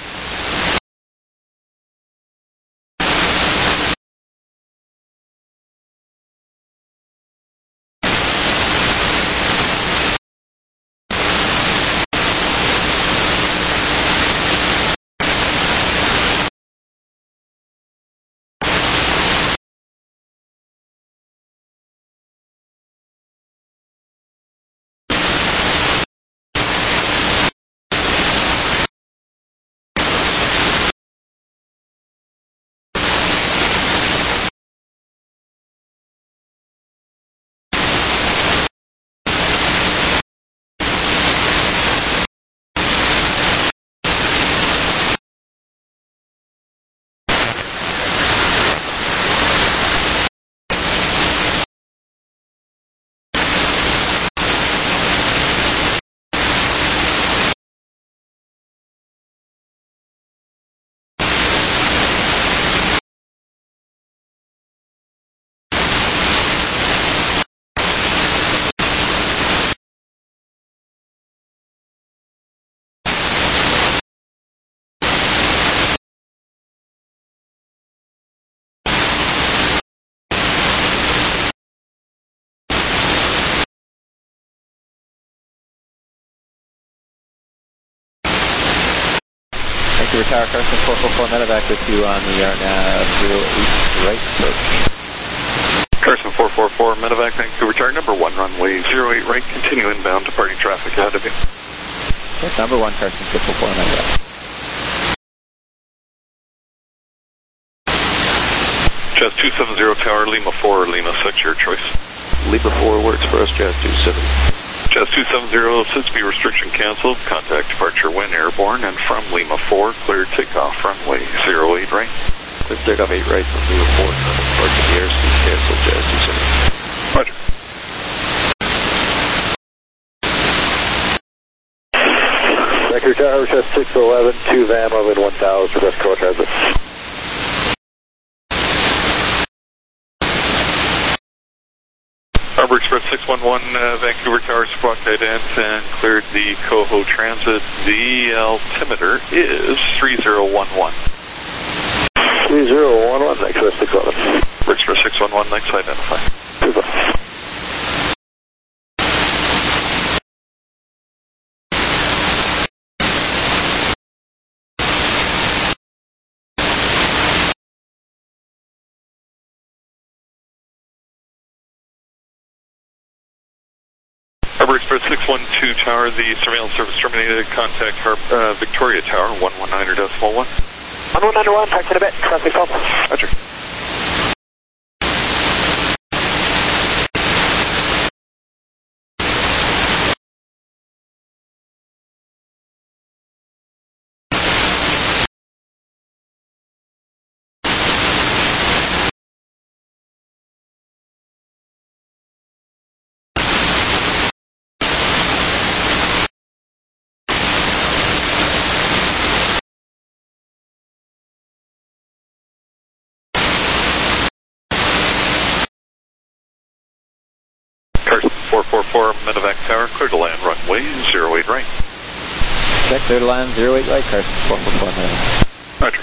Vancouver Tower, Carson four four four, medevac with you on the R N A V zero eight right approach. Carson four four four, medevac, Vancouver Tower, number one, runway zero eight right, continue inbound, departing traffic ahead of you. Yes, number one, Carson four four four, medevac. Jazz two seven zero Tower, Lima four, Lima six, your choice. Lima four works for us, Jazz two seven. Jazz two seven zero, since speed restriction canceled, contact departure when airborne, and from Lima four, clear takeoff runway zero eight right. Clear takeoff eight right from Lima four, departure the airspeed canceled, Jazz two seven. Roger. Vancouver Tower, Jazz six eleven, two Van, runway one thousand, request call transit. Harbor Express six one one, uh, Vancouver Tower, squawk guidance, and cleared the Coho Transit. The altimeter is three zero one one. three zero one one, Express six eleven. Harbor Express six one one, next identify. Super. Harbor Express six one two Tower, the surveillance service terminated. Contact Har- uh, Victoria Tower, one one nine decimal one. one one nine one, talk to the bit, Express six one. Roger. Carson four four four, medevac Tower, clear to land runway zero eight right. Check, clear to land zero eight right, Carson four four four, medevac. Roger.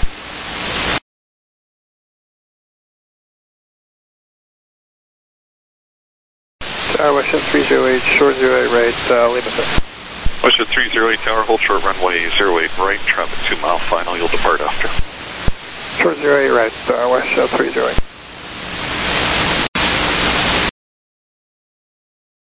Tower, Western three zero eight, short zero eight right, uh, Lima six. Western three zero eight Tower, hold short runway zero eight right, traffic two mile final, you'll depart after. Short zero eight right, uh, West three zero eight.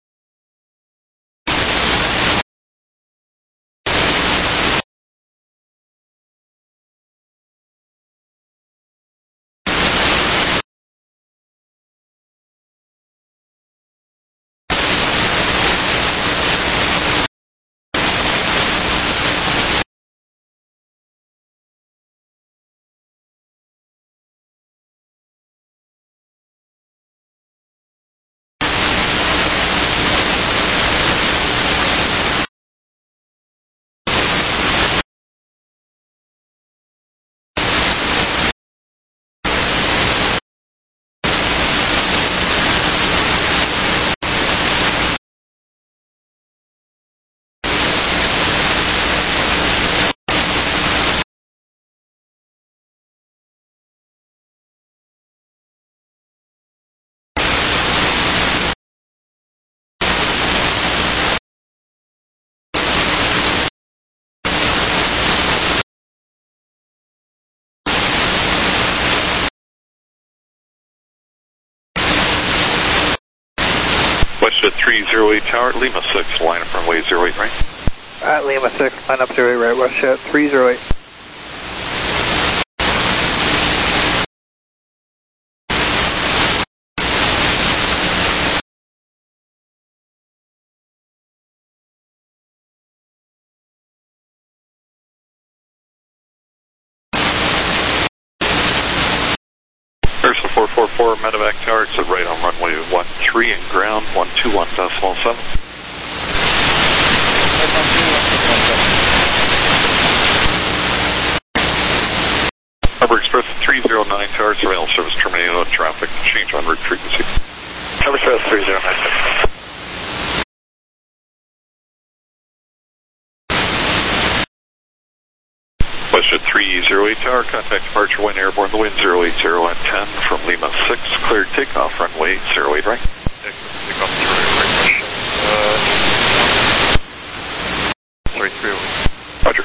WestJet three zero eight Tower, Lima six, line up runway zero eight right. At Lima six, line up zero eight right, WestJet three zero eight. There's the four four four Medevac Tower, it's right on runway one three and ground, one two one decimal seven. Harbor Express three zero nine Tower, surveillance service terminated on traffic, change en route frequency. Harbor Express three zero nine six. WestJet three zero eight Tower, contact departure when airborne, the wind zero eight zero and ten from Lima six, cleared takeoff runway zero eight right. Takeoff zero eight right. Uh, sorry, three oh eight. Roger.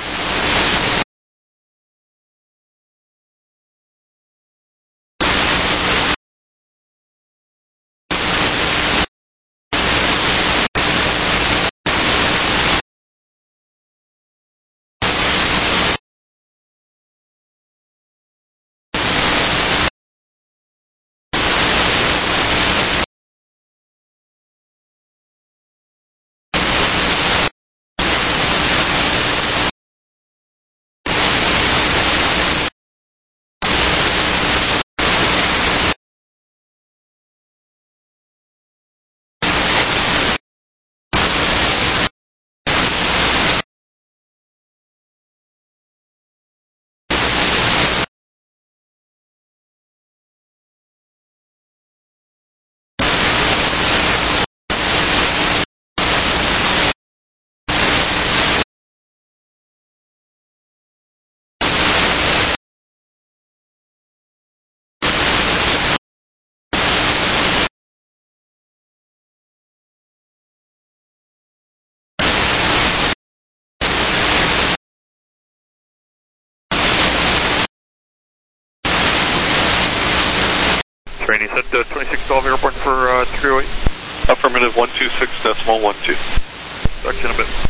Training set uh, twenty-six twelve airport for uh, three oh eight. Affirmative one two six decimal one two. Talk to you in a bit.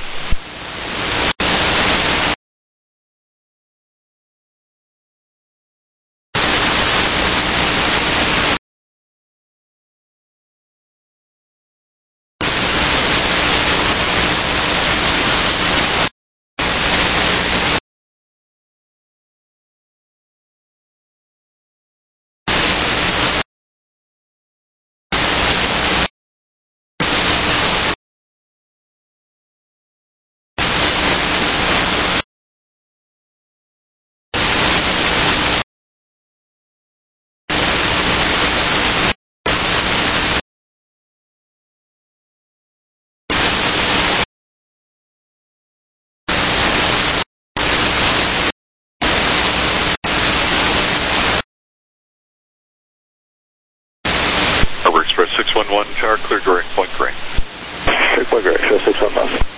six one one Tower, clear direct point gray. Direct point gray, show six one one.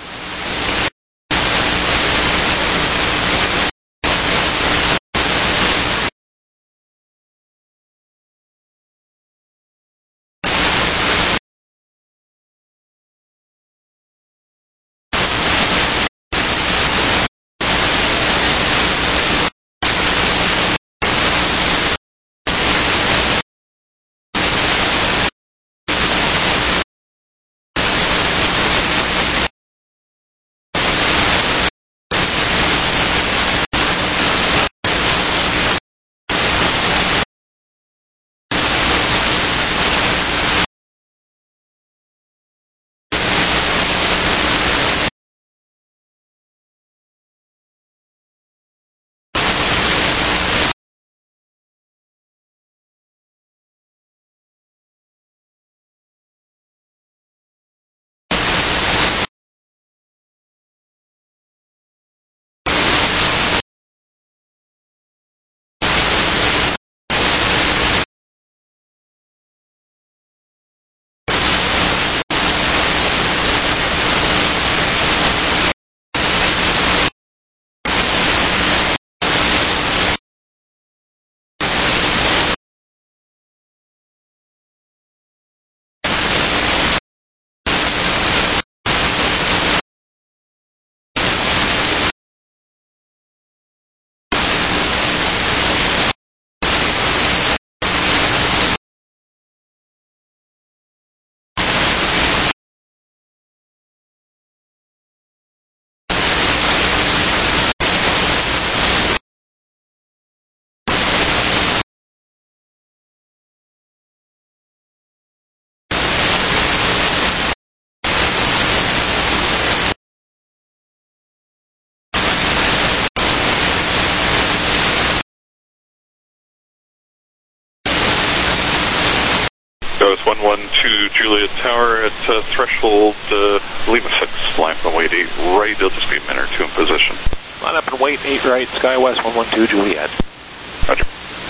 Skywest one one two Juliet Tower at uh, threshold uh, Lima six, line from weight eight right. It'll just be a minute or two in position. Line up and wait eight right, Skywest one one two Juliet. Roger.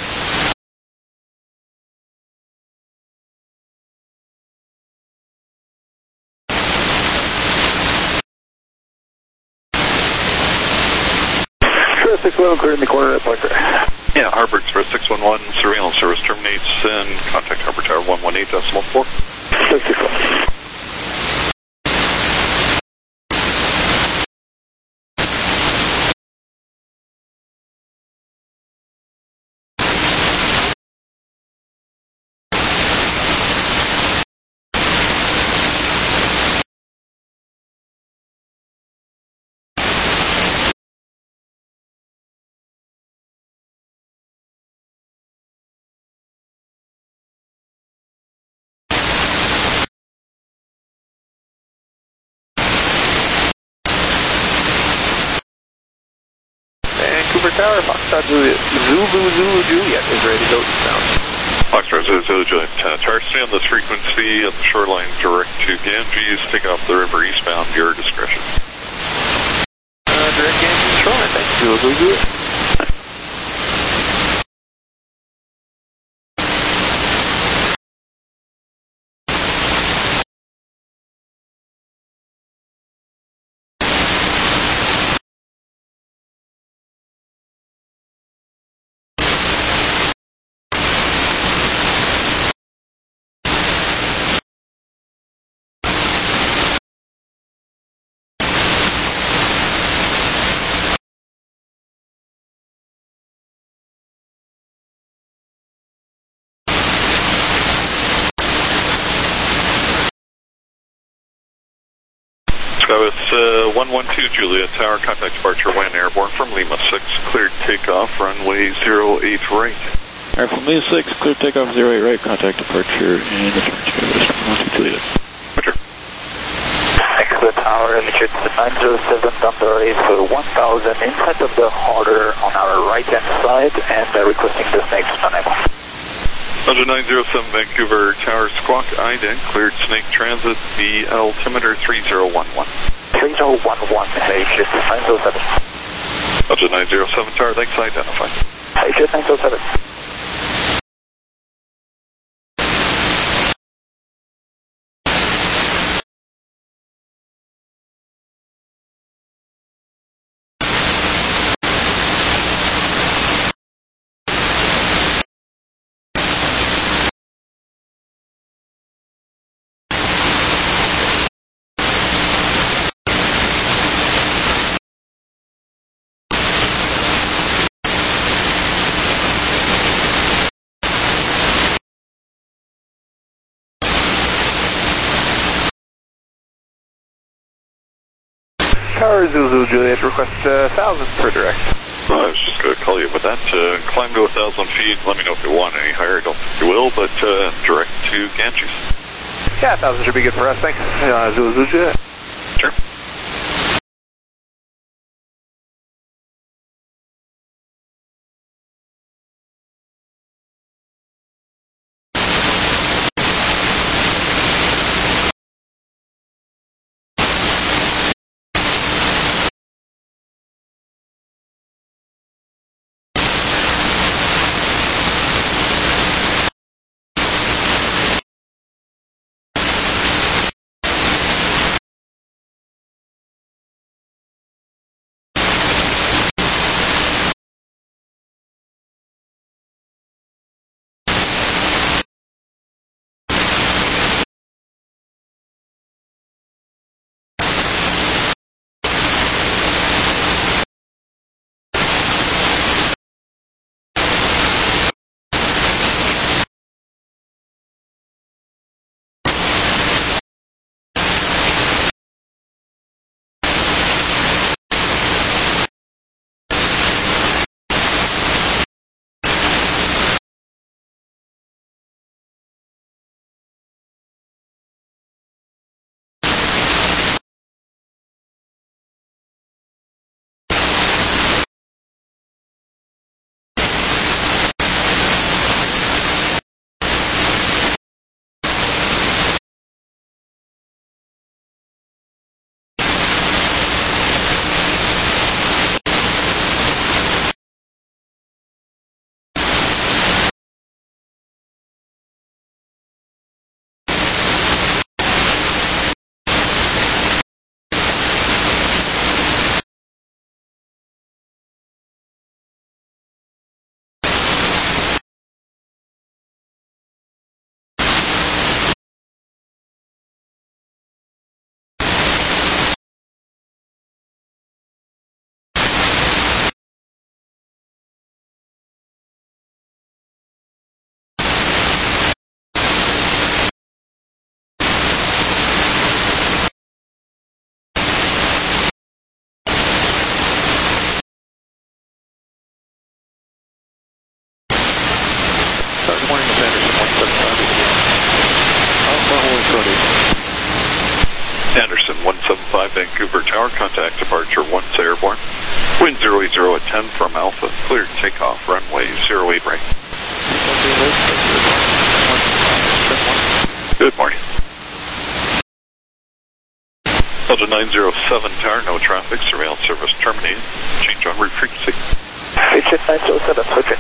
six one one, clear in the corner at Parker. Yeah, Harbor Express six one one, surveillance service terminates and contact Harbor Tower one one eight decimal four. six six one. Vancouver Tower, Foxtrot Zulu, Zulu, Zulu Juliet is ready to go eastbound. Foxtrot Zulu, Zulu Juliet uh, Tower, stay on this frequency at the shoreline direct to Ganges, take off the river eastbound, your discretion. Uh, direct Ganges shoreline, thanks, Zulu, Zulu Juliet. Skywest uh, one one two Juliet Tower, contact departure when airborne from Lima six, cleared takeoff, runway zero eight right. Air from Lima six, clear takeoff zero eight right, contact departure and return Skywest one one two Juliet. Roger. Exit Tower, altitude nine zero seven, temporary for one thousand inside of the harder on our right hand side and uh, requesting the snake unable. Roger nine zero seven Vancouver Tower, Squawk I D E N, cleared Snake Transit, the altimeter three zero one one. three zero one one, altitude nine zero seven. Roger nine zero seven Tower, thanks, identified. Altitude nine zero seven. Tower Zulu Juliet, request uh, one thousand per direct. Well, I was just going to call you about that. Uh, climb to one thousand feet. Let me know if you want any higher. I don't think you will, but uh, direct to Ganges. Yeah, one thousand should be good for us. Thanks. Uh, Zulu Zulu Juliet. Sure. five Vancouver Tower, contact departure one airborne. Wind zero eight zero at ten from Alpha, cleared takeoff, runway zero eight right. Good morning. Delta nine zero seven Tower, no traffic, surveillance service terminated. Change en route frequency. Fidget nine zero seven, switching.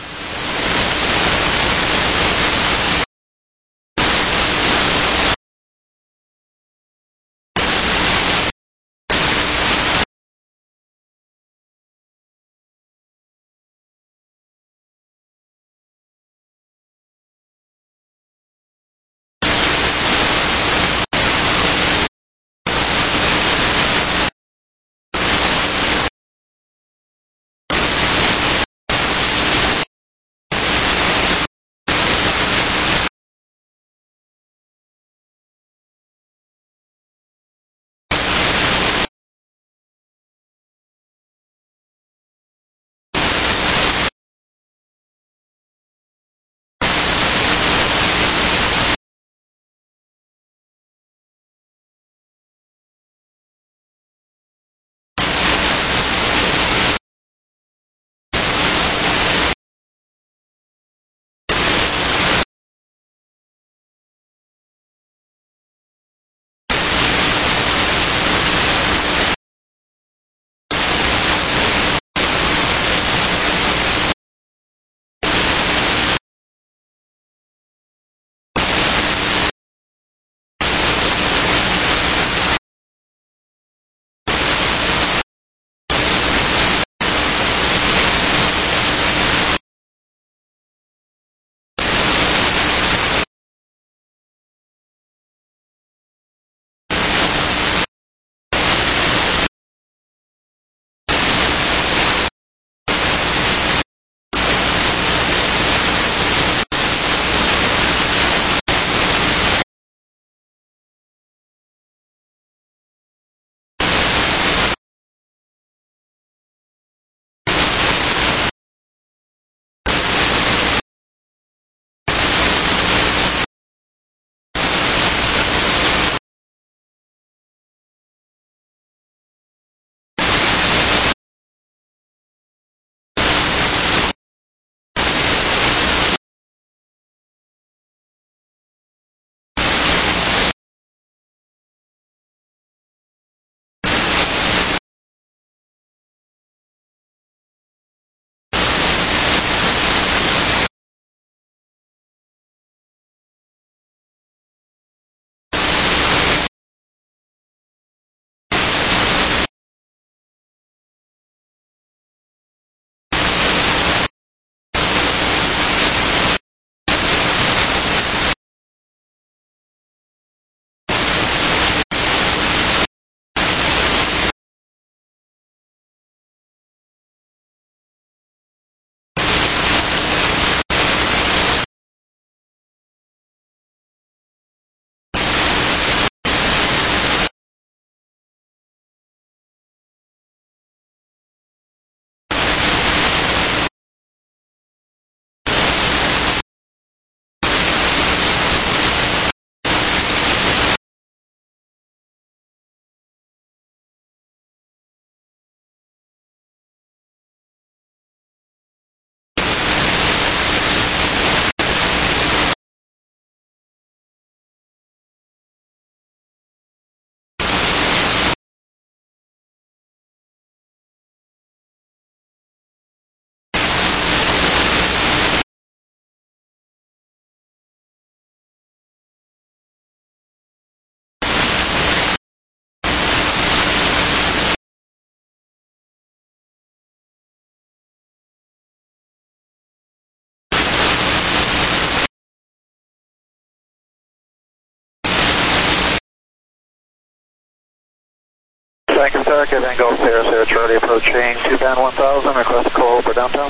Thank you, sir. Good Golf Sierra Sierra Charlie approaching two band one thousand. Request call for downtown.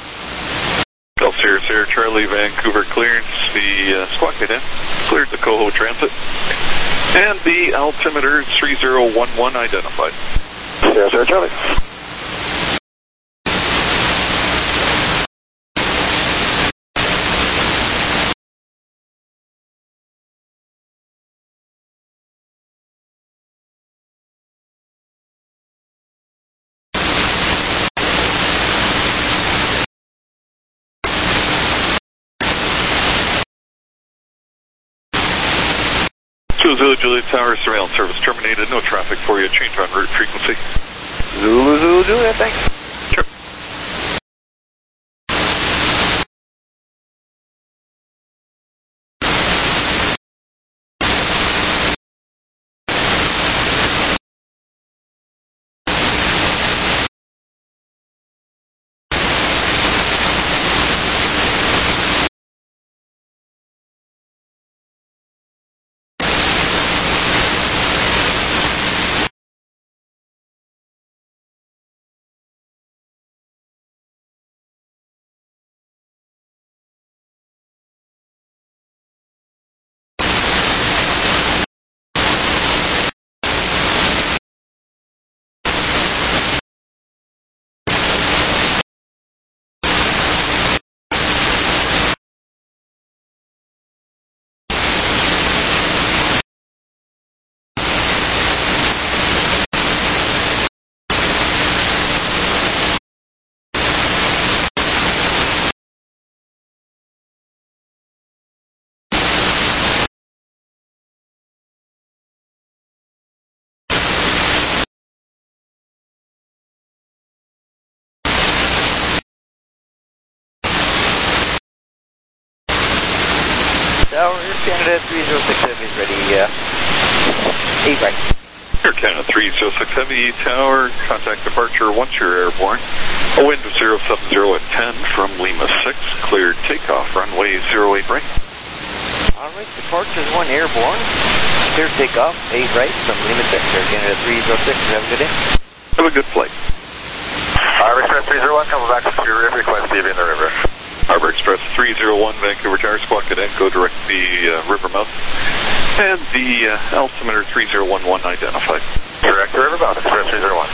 Golf Sierra Sierra Charlie, Vancouver clearance. The uh, squawk hit in. Cleared the Coho Transit. And the altimeter three zero one one identified. Sierra Sierra Charlie. Zulu Zulu Juliet Tower, surveillance service terminated. No traffic for you. Change on route frequency. Zulu Zulu Juliet, thanks. Sure. Tower, Air Canada three zero six Heavy is ready, uh, eight right. Air Canada three zero six Heavy Tower, contact departure once you're airborne. A wind of zero seven zero at ten from Lima six, cleared takeoff, runway zero eight right. Alright, departure one airborne, clear takeoff, eight right from Lima six, Air Canada three zero six, have a good day. Have a good flight. Harbor Express three zero one, coming back to Superior River, request to be in the river. Harbor Express three zero one, Vancouver Tower, squawk it in, go direct to the uh, river mouth. And the uh, altimeter three zero one one identified. Direct to river mouth, Express three zero one.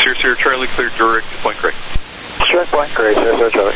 Sierra Sierra Charlie, cleared direct to Point Grey. Direct Point Grey, Sierra Sierra Charlie.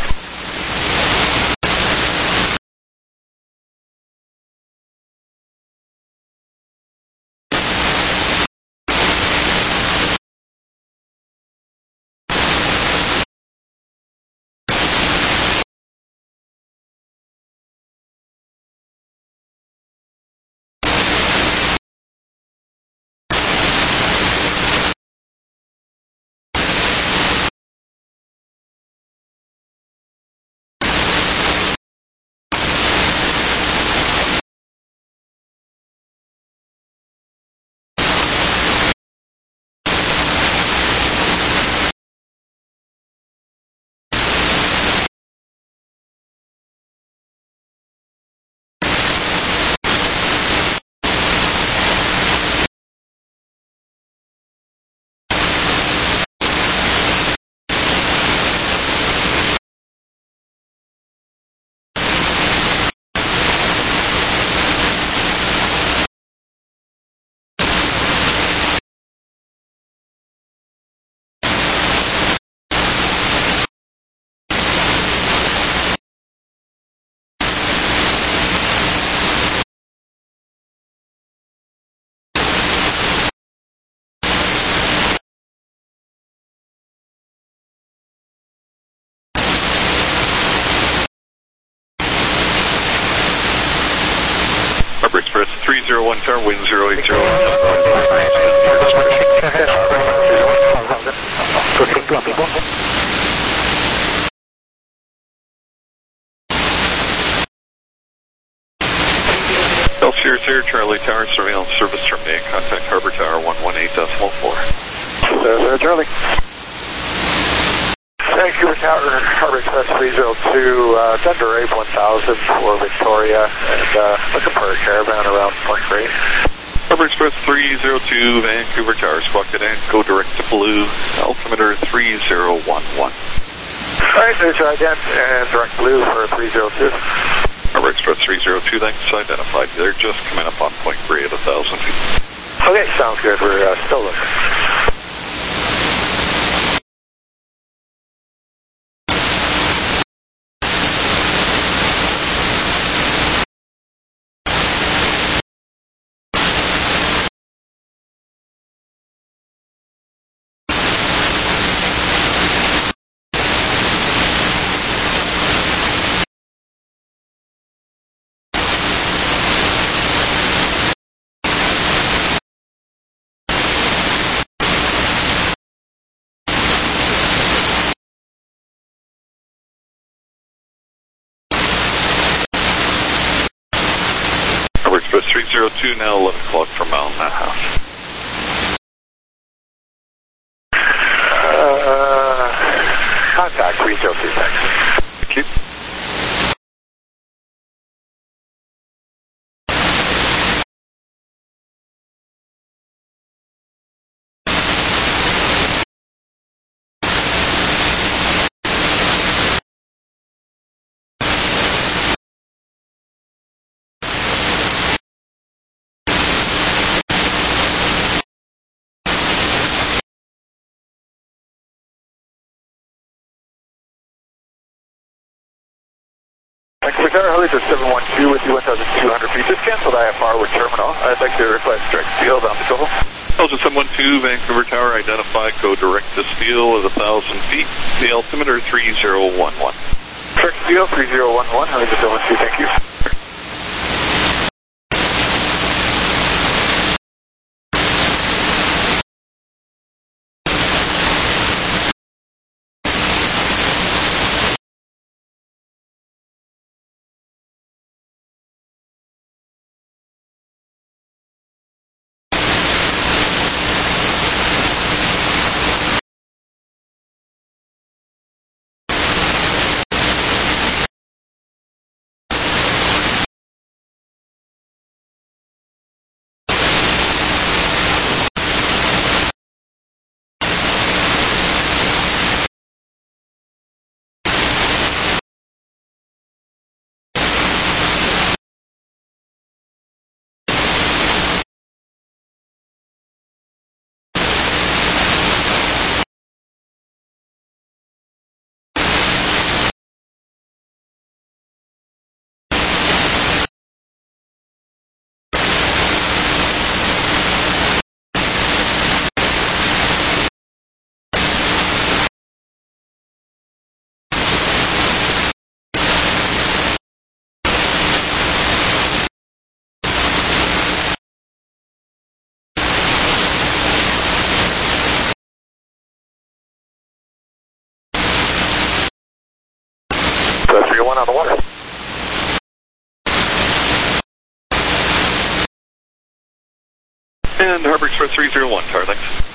Harbor Express three zero one tower, wind zero eight zero. Delta Sierra Sierra Charlie Tower, surveillance service terminating. Contact Harbor Tower one one eight decimal four. Sierra Sierra Charlie. Vancouver Tower, Harbor Express three zero two, uh, Thunder Rave one thousand for Victoria, and uh, looking for a caravan around Point Grey. Harbor Express three zero two, Vancouver Tower, squawk it in, go direct to Blue, altimeter three zero one one. Alright, there's your ident, and direct Blue for three zero two. Harbor Express three zero two, thanks, identified. They're just coming up on Point Grey at one thousand feet. Okay, sounds good, we're uh, still looking. Express three zero two, now eleven o'clock for a mile and a half. Uh, contact three zero two, thanks. Thank you. Vancouver Tower, Helios seven one two with you, one thousand two hundred feet. Just canceled I F R with terminal. I'd like to request direct steel down to Coho. Delta seven one two, Vancouver Tower, identified, go direct to steel at one thousand feet. The altimeter three zero one one. Direct steel three zero one one, Helios seven one two, thank you. one on the water. And Harbor Express three zero one, tower, thanks.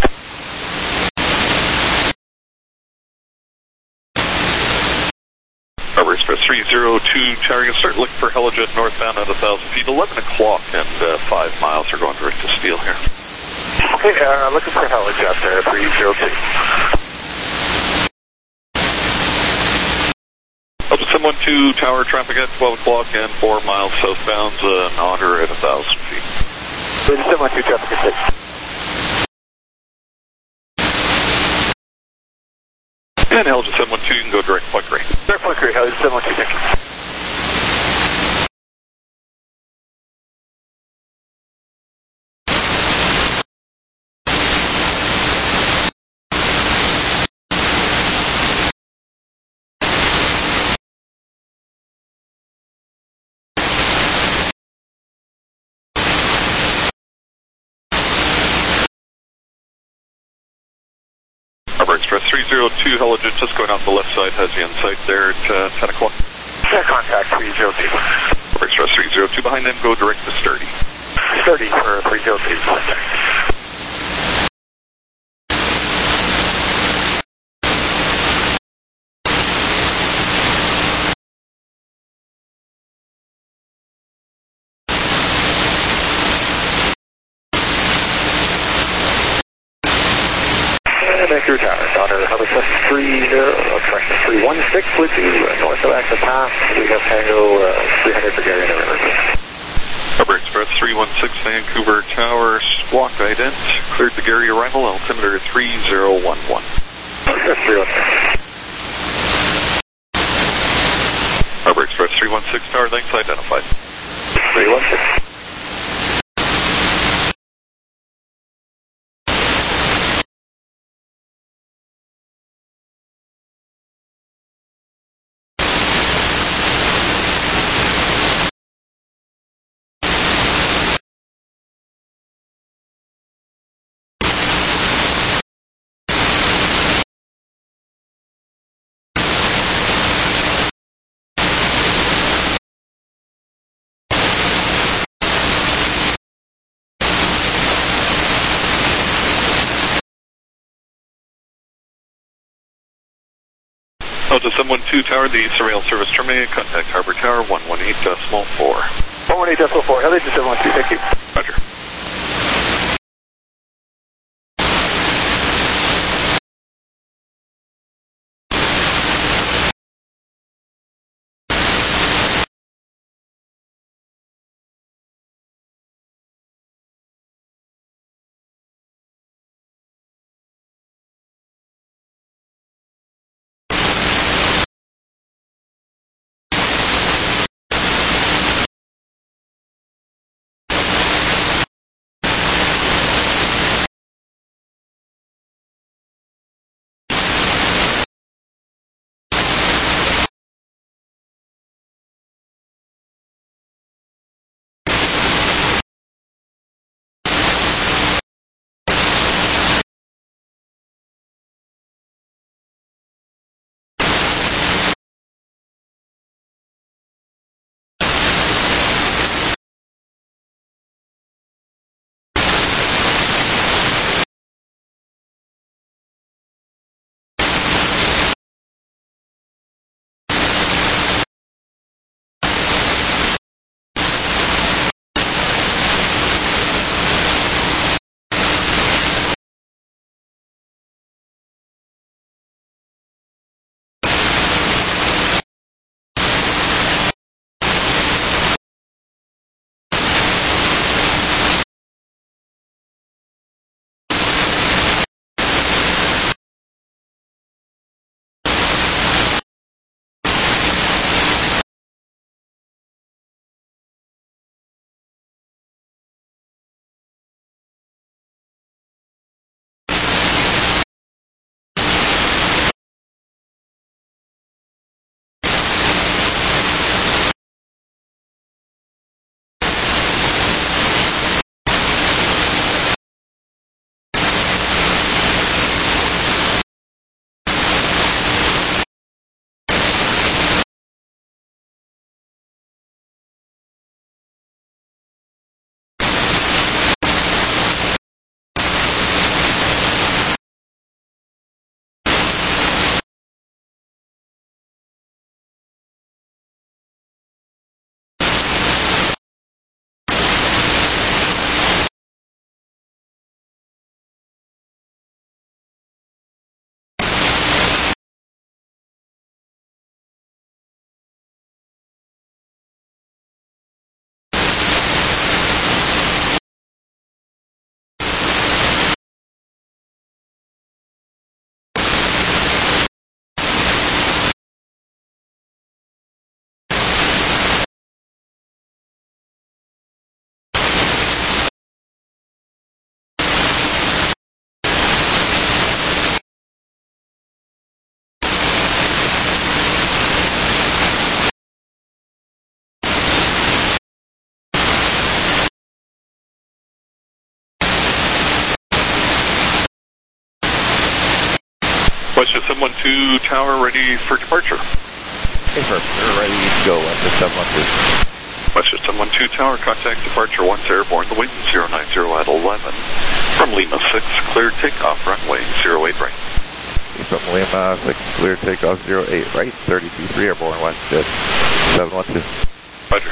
Harbor Express three zero two, tower, you start looking for Helijet northbound at one thousand feet, eleven o'clock and uh, five miles are going direct to Steele here. Okay, uh, looking for Helijet there, three zero two. Up to someone two, tower, traffic at twelve o'clock and four miles southbound, uh, Nodder at one thousand feet. seven one two, traffic at six. And Helijet seven one two, you can go direct Point Grey. Direct Point Grey, Helijet seven one two, thank you. Harbor Express three zero two, Helijet just going out the left side, has you in sight there at uh, ten o'clock. Yeah, contact three zero two. Harbor Express three zero two, behind them, go direct to Sturdy. Sturdy for three zero two. Vancouver Tower, Donner, Harbor Express three zero, correction, three one six with you, north of Access Pass. We have Tango uh, three hundred for Gary in the river. Harbor Express three one six, Vancouver Tower, squawk ident, cleared the Gary arrival, altimeter three zero one one. Express three one six. Harbor Express three one six, tower, thanks, identified. three one six. Oh, to someone two, tower, the surveillance service terminated, contact Harbor Tower one one eight decimal four. one one eight decimal four, Helijet seven one two, thank you. Roger. Westjet seven one two Tower, ready for departure. Confirm, we're ready to go at the seven one two. Westjet seven one two Tower, contact departure once airborne, the wind zero nine zero at eleven. From Lima six, clear takeoff, runway zero eight right. From Lima six, clear takeoff zero eight right, thirty-two three airborne, Westjet seven one two. Roger.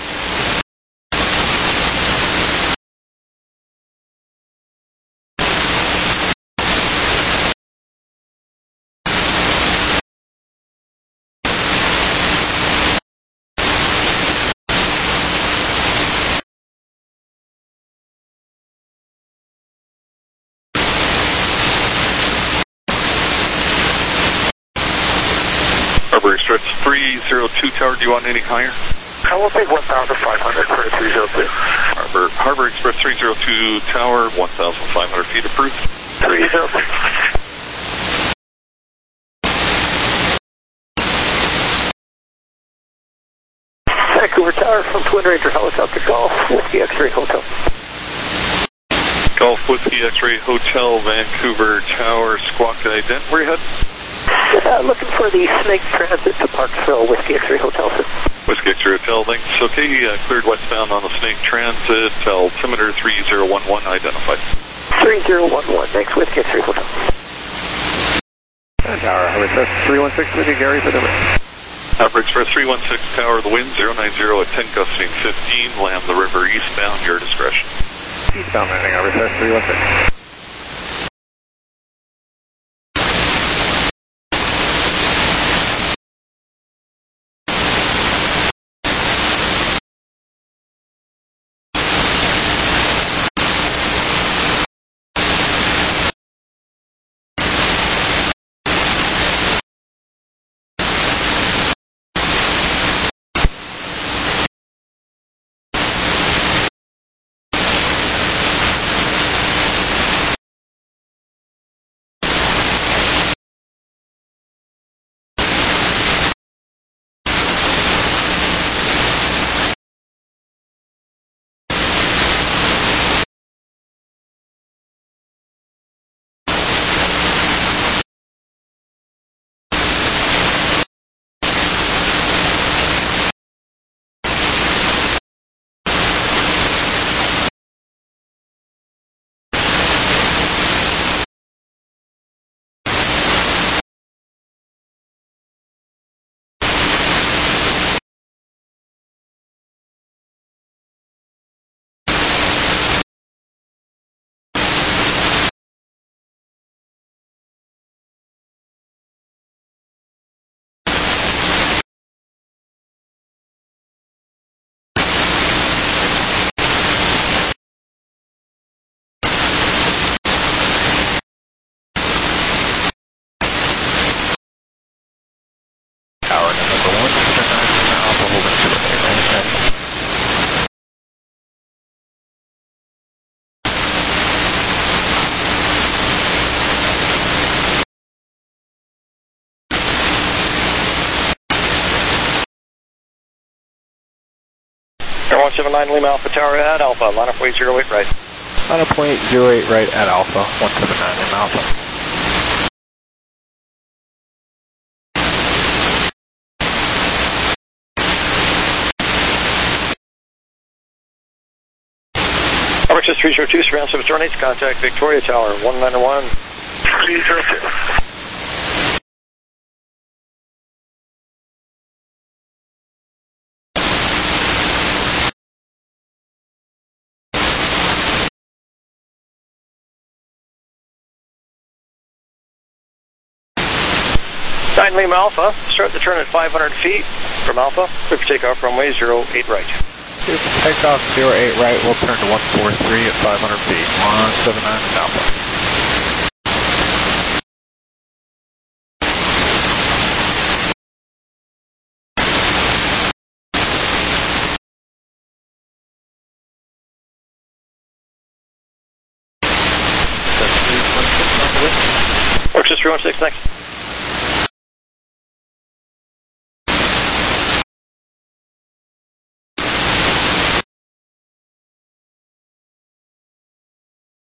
Harbor Express three zero two Tower, do you want any higher? I will take one thousand five hundred for three zero two. Harbor, Harbor Express three zero two Tower, one thousand five hundred feet approved. three zero two. Vancouver Tower from Twin Ranger Helicopter Golf, Whiskey X-Ray Hotel. Golf Whiskey X-Ray Hotel, Vancouver Tower, squawk ident. Where are you headed? Uh, looking for the Snake Transit to Parksville, Whiskey X-Ray Hotel, sir. Whiskey X-Ray Hotel, thanks. Okay, uh, cleared westbound on the Snake Transit, altimeter three zero one one identified. three zero one one, thanks, Whiskey X-Ray Hotel. Tower, Harbor Express three one six, with you, Gary, for the wind. Harbor Express three one six Tower, the wind zero nine zero at ten gusting fifteen, land the river eastbound, your discretion. Eastbound landing, Harbor Express three one six. Tower number one, Alpha holding zero eight right. Air one seven nine Lima Alpha Tower at Alpha, line up way zero eight right. Line up point zero eight right at Alpha, one seven nine Lima Alpha. Harbor Express three zero two, surveillance of attorneys, contact Victoria Tower, one nine one. three zero two. nine Lima Alpha, start the turn at five hundred feet from Alpha, clear for takeoff runway zero eight right. Takeoff zero eight right, we'll turn to one four three at five hundred feet, one seven nine at Alpha. Orchestra three one six, next.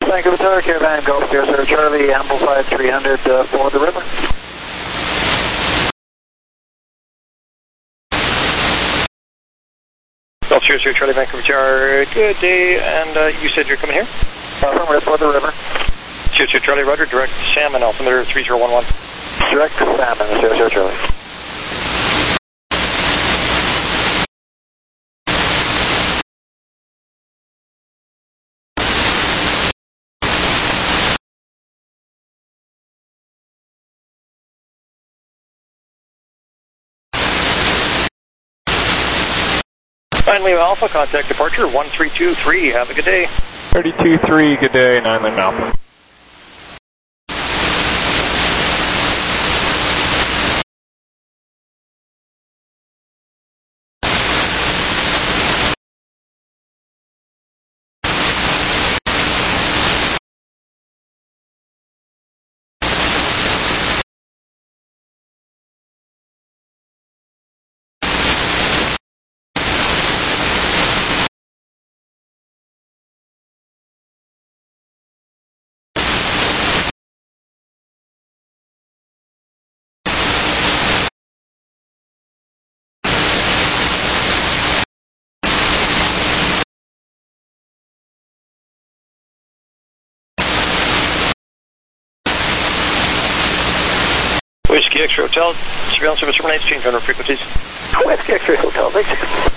Vancouver Tower, Caravan Golf Sierra Sierra Charlie, amplified three hundred uh, for the river. Golf Sierra Sierra Charlie, Vancouver Tower, good day, and uh, you said you're coming here? Affirmative for the river. Sierra Sierra Charlie, Roger, direct Salmon, altimeter three zero one one. Direct Salmon, Sierra Sierra Charlie. Finally, Alpha, contact departure one three two three. Have a good day. thirty-two three, good day, nine Lima Alpha. Whiskey X-ray Hotel, surveillance service terminates, change on our frequencies. Whiskey X-ray Hotel, thanks.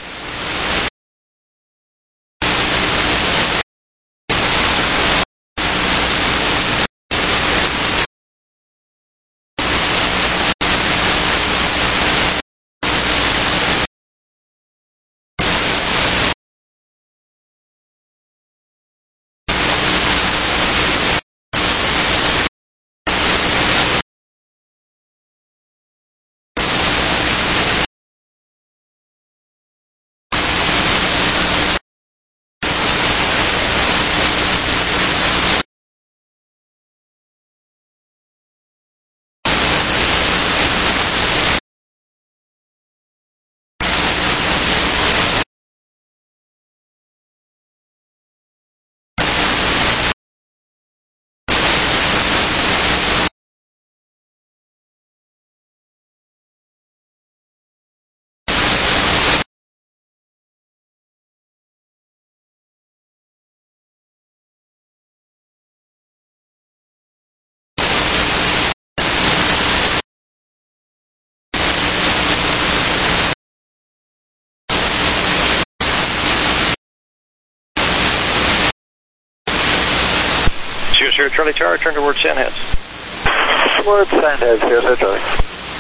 Sierra Sierra Charlie Tower, turn towards Sandheads. Towards Sandheads, Sierra Sierra Charlie.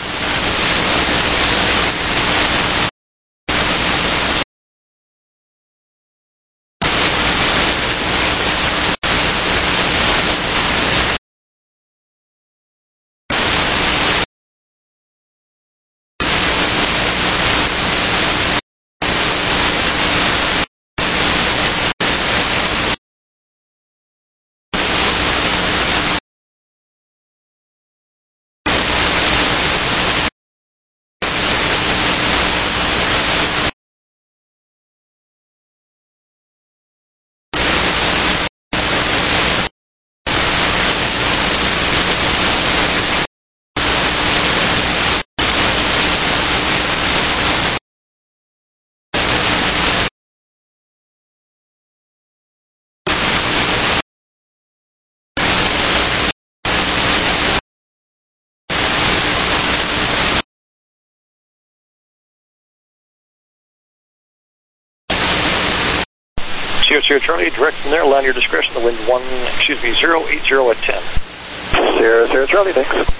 Sierra Sierra Charlie, direct from there, land your discretion, the wind one, excuse me, zero eight zero at ten. Sierra Sierra Charlie, thanks.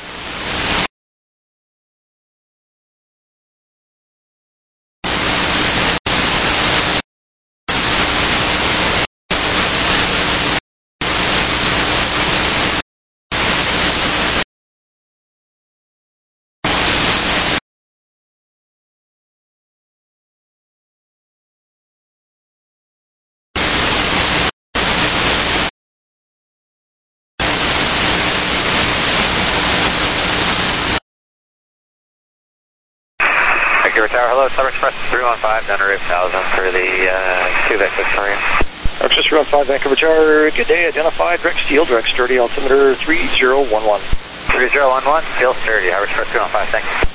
Vancouver Tower, hello, Summer Express three one five, down to Roof one thousand for the uh, Quebec Victoria. Rochester Route five, Vancouver Tower, good day, identified, direct steel, direct sturdy, altimeter three zero one one. three zero one one, steel sturdy, Rochester Route five, thanks.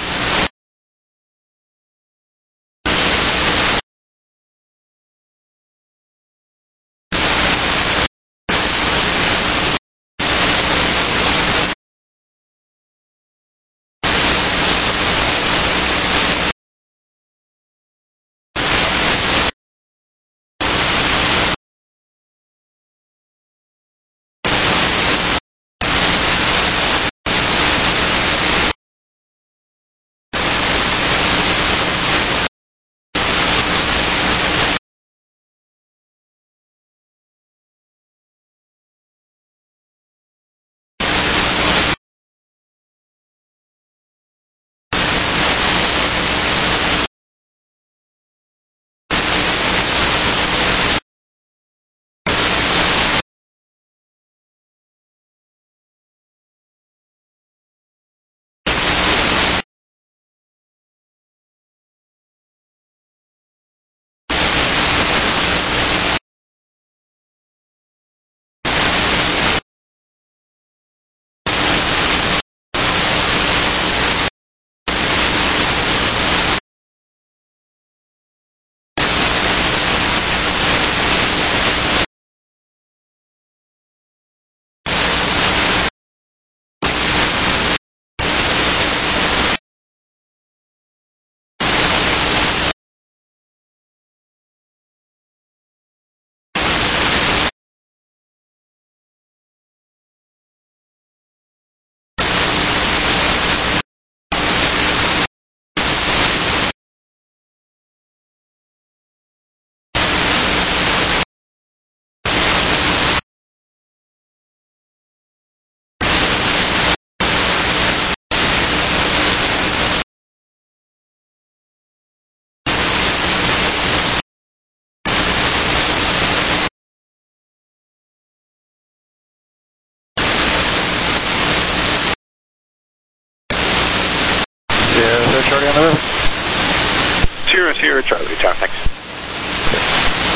Charlie on the river. Sierra, Sierra, Charlie, Tower, thanks.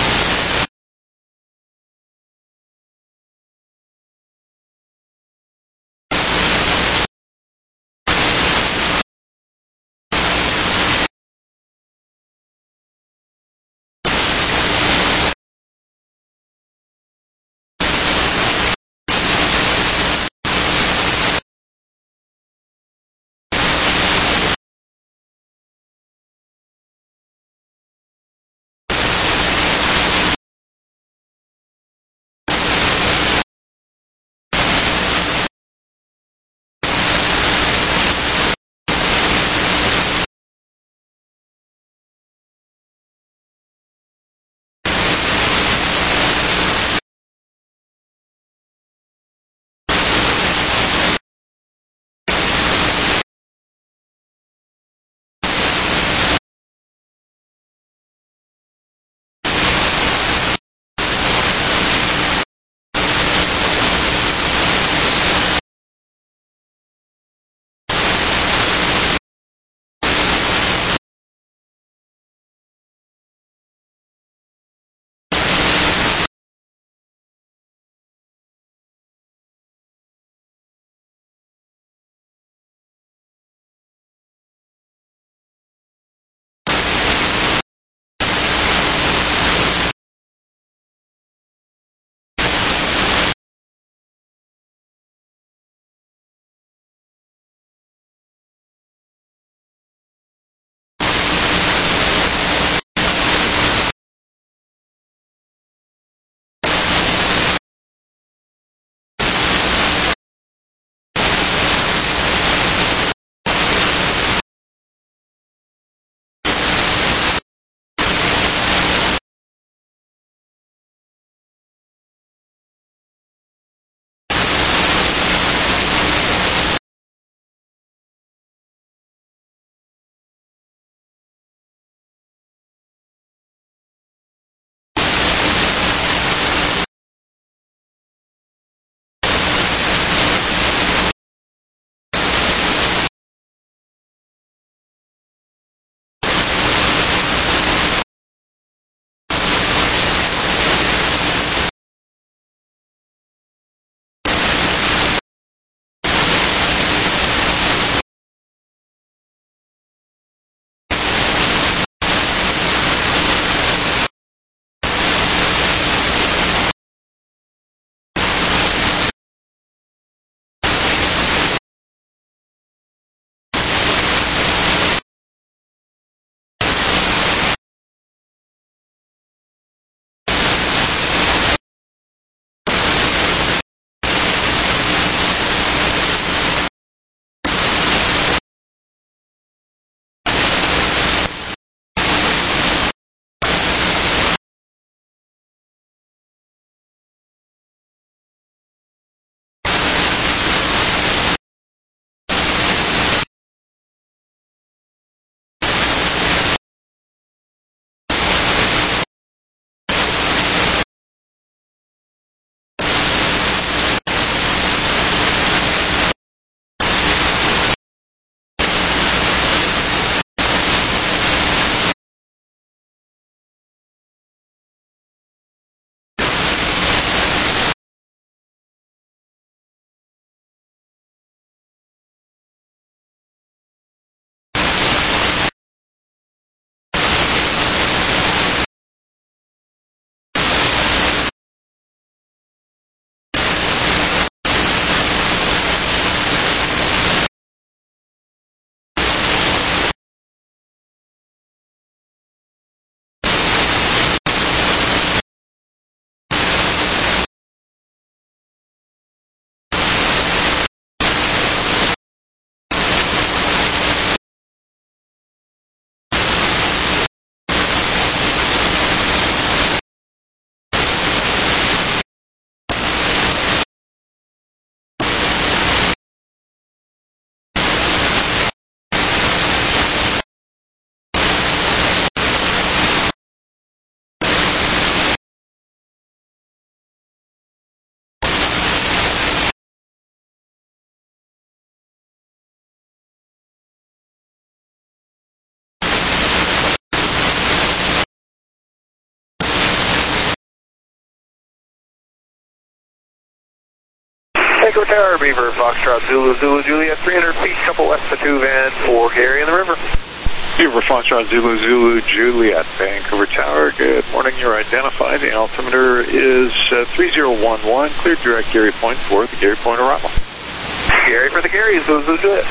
Echo Tower, Beaver, Foxtrot, Zulu, Zulu, Juliet, three hundred feet, couple west of two van for Gary in the river. Beaver, Foxtrot, Zulu, Zulu, Juliet, Vancouver Tower. Good morning, you're identified. The altimeter is uh, three zero one one, cleared direct Gary Point for the Gary Point arrival. Gary for the Gary, Zulu, Zulu, Juliet.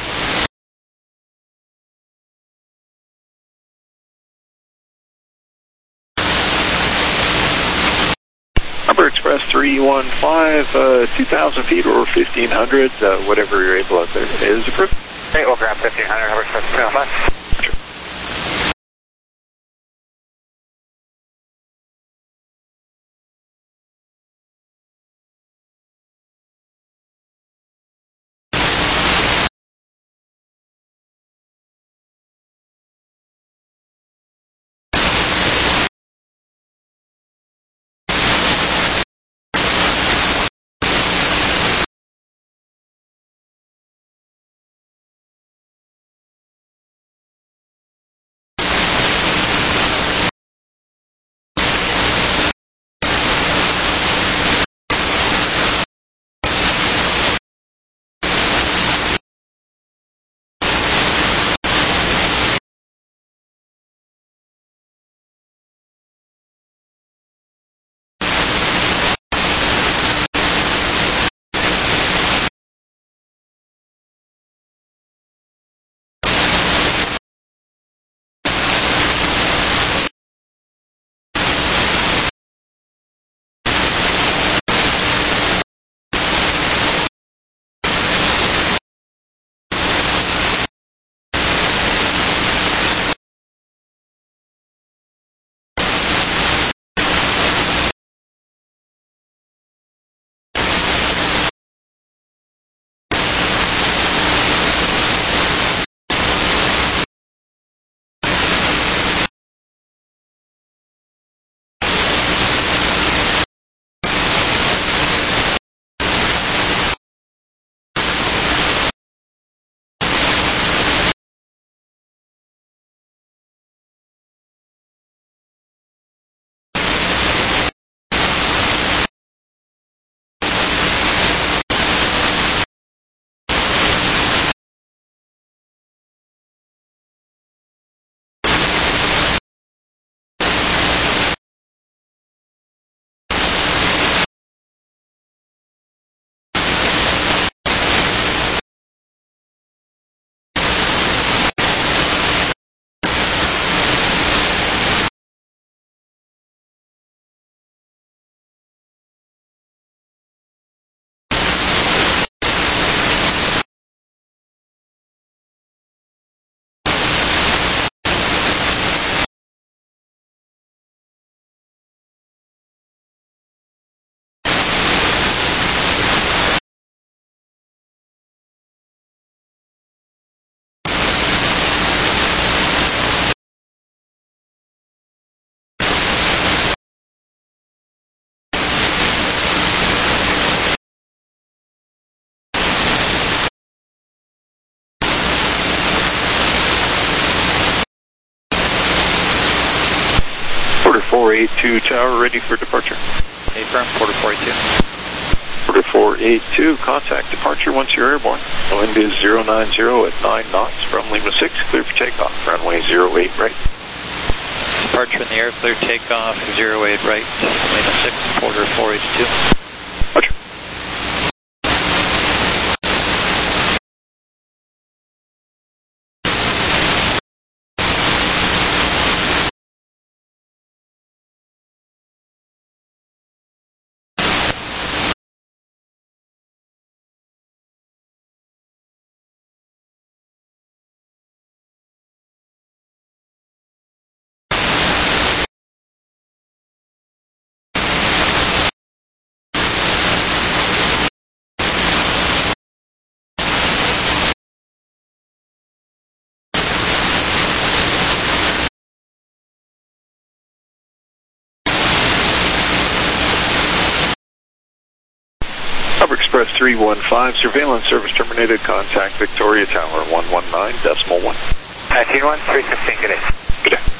Number Express three one five, uh, two thousand feet or fifteen hundred, uh, whatever you're able out there is approved. Hey, we'll grab fifteen hundred, Number Express three one five. four eight two Tower, ready for departure. Affirm, Porter four eight two. Porter four eight two, contact departure once you're airborne. Wind is zero nine zero at nine knots from Lima six, clear for takeoff, runway zero eight right. Departure in the air, clear takeoff, zero eight right, Lima six, Porter four eight two. Roger. Express three one five, surveillance service terminated, contact Victoria Tower, one one nine decimal one. nineteen one, three fifteen, good day. Good day.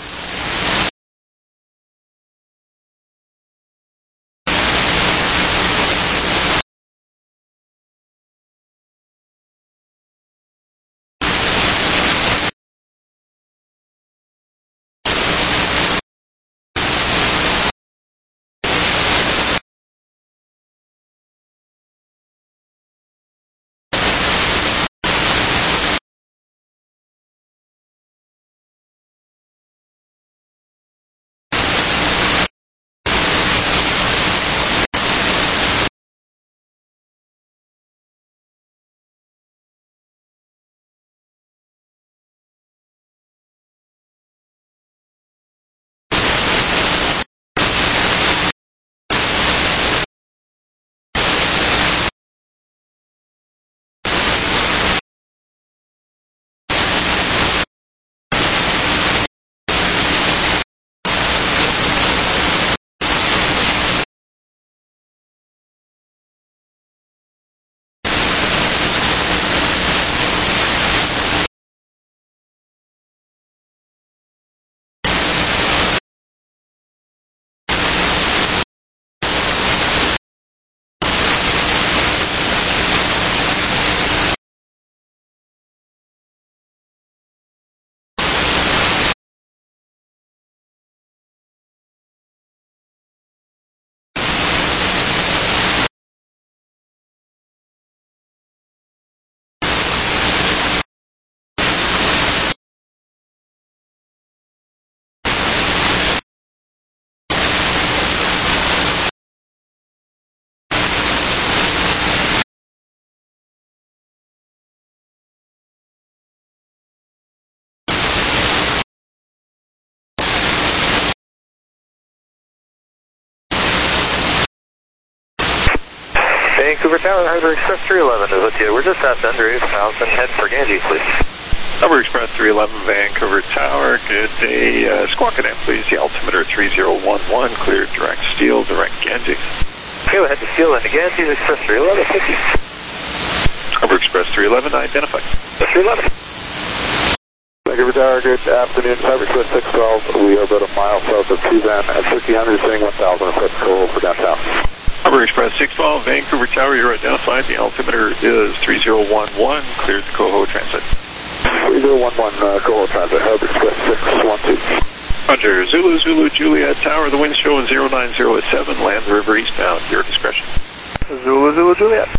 Vancouver Tower, Harbor Express three eleven is with you. We're just at Andrews, Townsend, head for Ganges, please. Harbor Express three eleven, Vancouver Tower, good day. Uh, squawk it in, please. The altimeter three zero one one, cleared direct steel, direct Ganges. Okay, we'll head to steel into Ganges, Express three eleven, thank you. Harbor Express three eleven, identified. three eleven. Vancouver Tower, good afternoon. Harbor Express six twelve, we are about a mile south of Tuvan at fifteen hundred, saying one thousand foot total for downtown. Harbor Express six twelve, Vancouver Tower, you're identified. The altimeter is three zero one one, cleared the Coho Transit. three zero one one, uh, Coho Transit, Harbor Express six one two. Roger, Zulu, Zulu, Juliet Tower, the wind showing zero nine zero at seven, land river eastbound, your discretion. Zulu, Zulu, Juliet.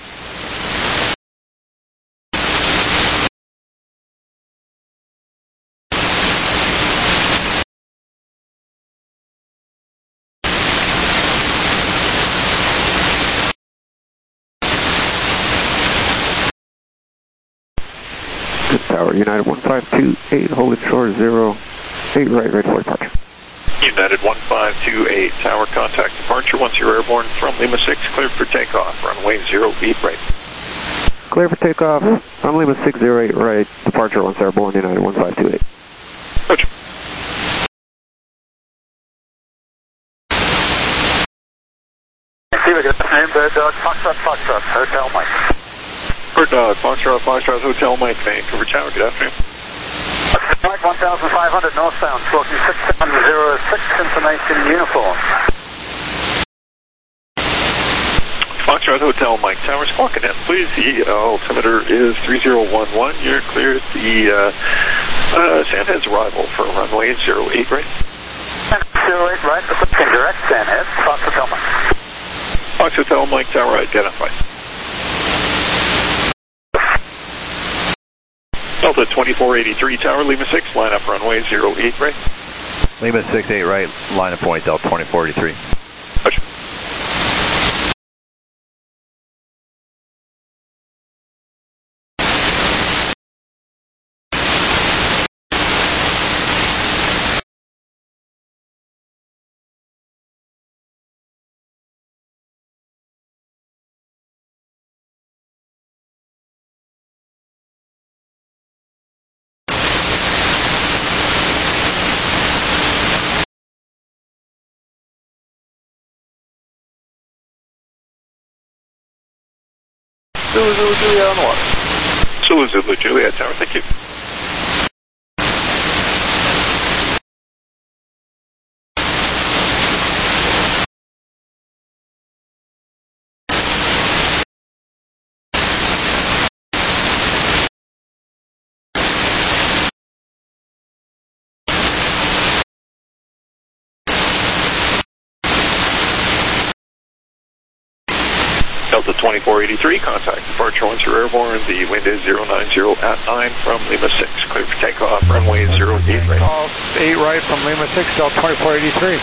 Tower, United one five two eight, holding shore zero eight right, right for departure. United one five two eight, tower contact departure once you're airborne from Lima six, cleared for takeoff, runway zero eight right. Clear for takeoff from Lima six zero eight right, departure once airborne, United one five two eight. Roger. See, we got the name, Bird Dog, Foxtrot, Foxtrot, Hotel Mike. Bird Dog, Foxtrot, Foxtrot, Hotel Mike, Vancouver Tower, good afternoon. Mike one thousand five hundred northbound, stroking six seven zero six, information uniform. Foxtrot Hotel Mike Tower, squawking in, please. The altimeter is three zero one one. You're cleared the uh, uh, Sandhead's arrival for runway zero eight right. zero eight right, requesting direct Sandhead, Fox Hotel Mike. Fox Hotel Mike Tower identified. Delta twenty-four eighty-three Tower, Lima six, line up runway zero eight right. Lima six eight right, line of point, Delta twenty-four eighty-three. Roger. Zulu, Zulu, Juliet on the water. Zulu, Zulu, Juliet Tower, thank you. Delta twenty-four eighty-three, contact departure once you're airborne. The wind is zero nine zero at nine from Lima six. Clear for takeoff, runway zero eight right. Off eight right from Lima six, Delta twenty-four eighty-three.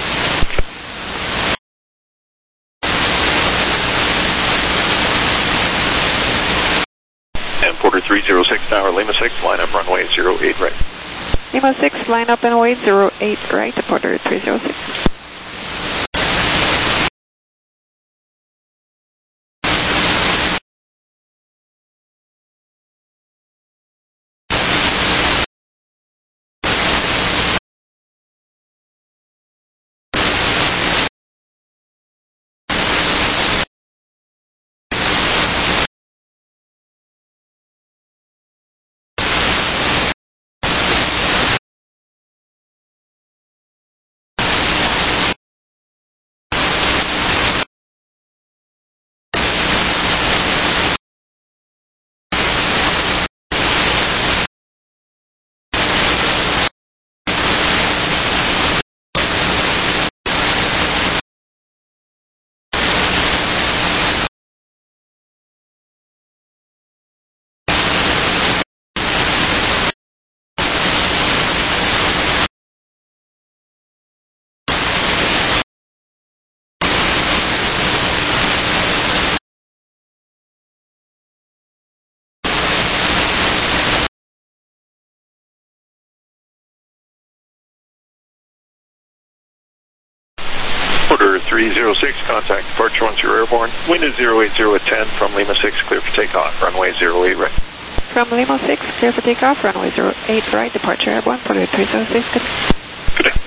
And Porter three zero six Tower, Lima six, line up runway zero eight right. Lima six, line up and await zero eight right, Porter three zero six. Altimeter three zero six, contact departure once you're airborne. Wind is zero eight zero at ten from Lima six, clear for takeoff, runway zero eight right. From Lima six, clear for takeoff, runway zero eight right, departure airborne, Porter three zero six, good. Good day.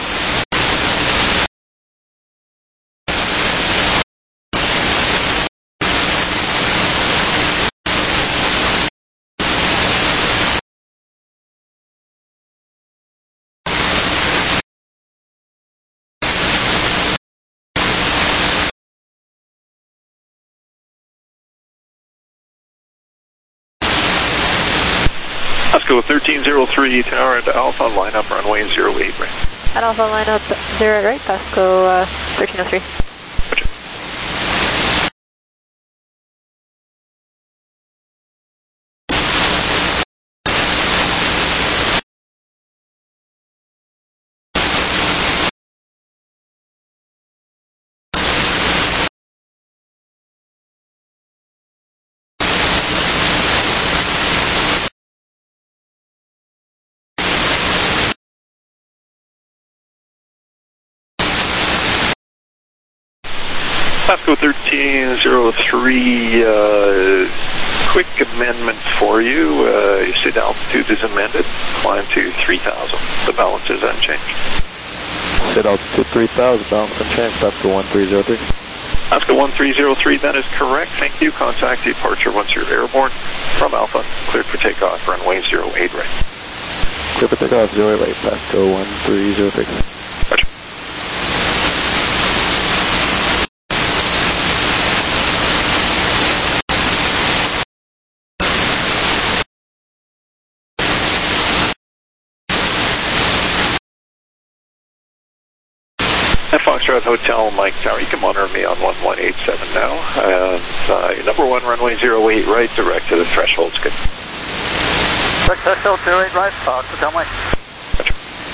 Let's go thirteen zero three, tower into Alpha, line up runway zero eight right. At Alpha, line up zero eight right, Pasco uh, thirteen oh three. Pasco thirteen zero three, uh, quick amendment for you. Uh, your seat altitude is amended. Climb to three thousand. The balance is unchanged. Sit altitude three thousand, balance unchanged, Pasco one three zero three. Pasco one three zero three, that is correct. Thank you. Contact departure once you're airborne. From Alpha, cleared for takeoff, runway zero eight right. Clear for takeoff, zero eight right, Pasco one three zero three. Roger. At Foxtrot Hotel, Mike Tower, you can monitor me on one one eight seven now. And uh, your number one runway zero eight right, direct to the thresholds. Good. Threshold zero eight right, Fox Hotel Mike. Roger.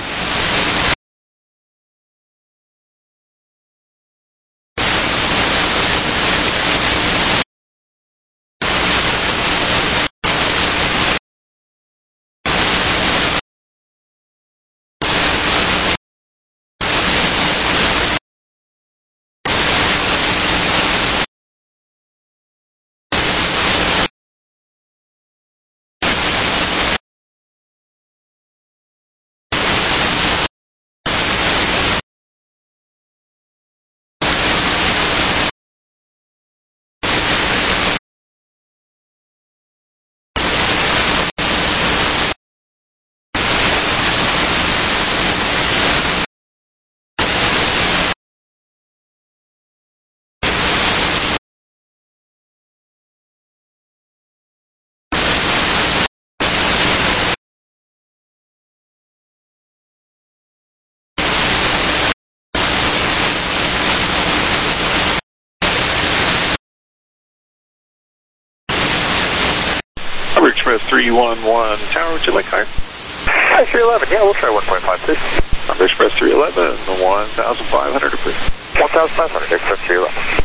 Harbor Express three one one, tower, would you like higher? Hi, three eleven, yeah, we'll try one point five, please. Harbor Express three eleven, one thousand five hundred, please. one thousand five hundred, Express three eleven.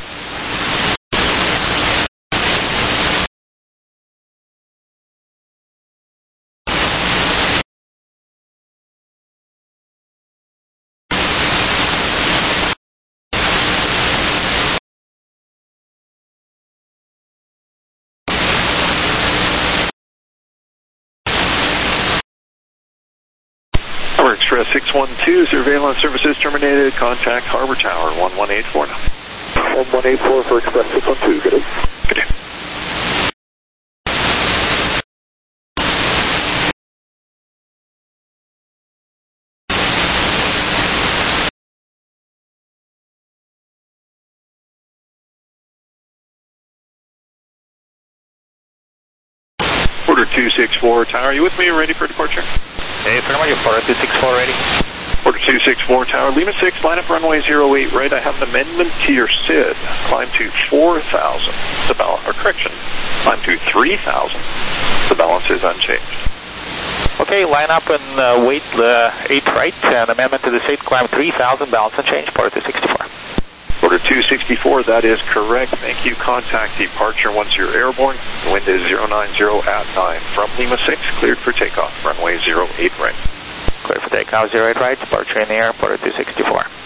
Harbor Express six one two, surveillance services terminated. Contact Harbor Tower one one eight four now. one one eight four for Express six one two, good day. Good day. Order two six four, tower, you with me? Ready for departure? Hey, Fairmont, Order two six four ready. Order two six four, tower, Lima six, line up runway zero eight right. I have an amendment to your S I D. Climb to four thousand. The balance, or correction, climb to three thousand. The balance is unchanged. Okay, line up and uh, wait uh, eight right, and amendment to the S I D, climb three thousand, balance unchanged, Porter two sixty-four. Order two sixty-four, that is correct. Thank you. Contact departure once you're airborne. Wind is zero nine zero at nine. From Lima six, cleared for takeoff. Runway zero eight right. Clear for takeoff, zero eight right, departure in the air, Porter two sixty-four.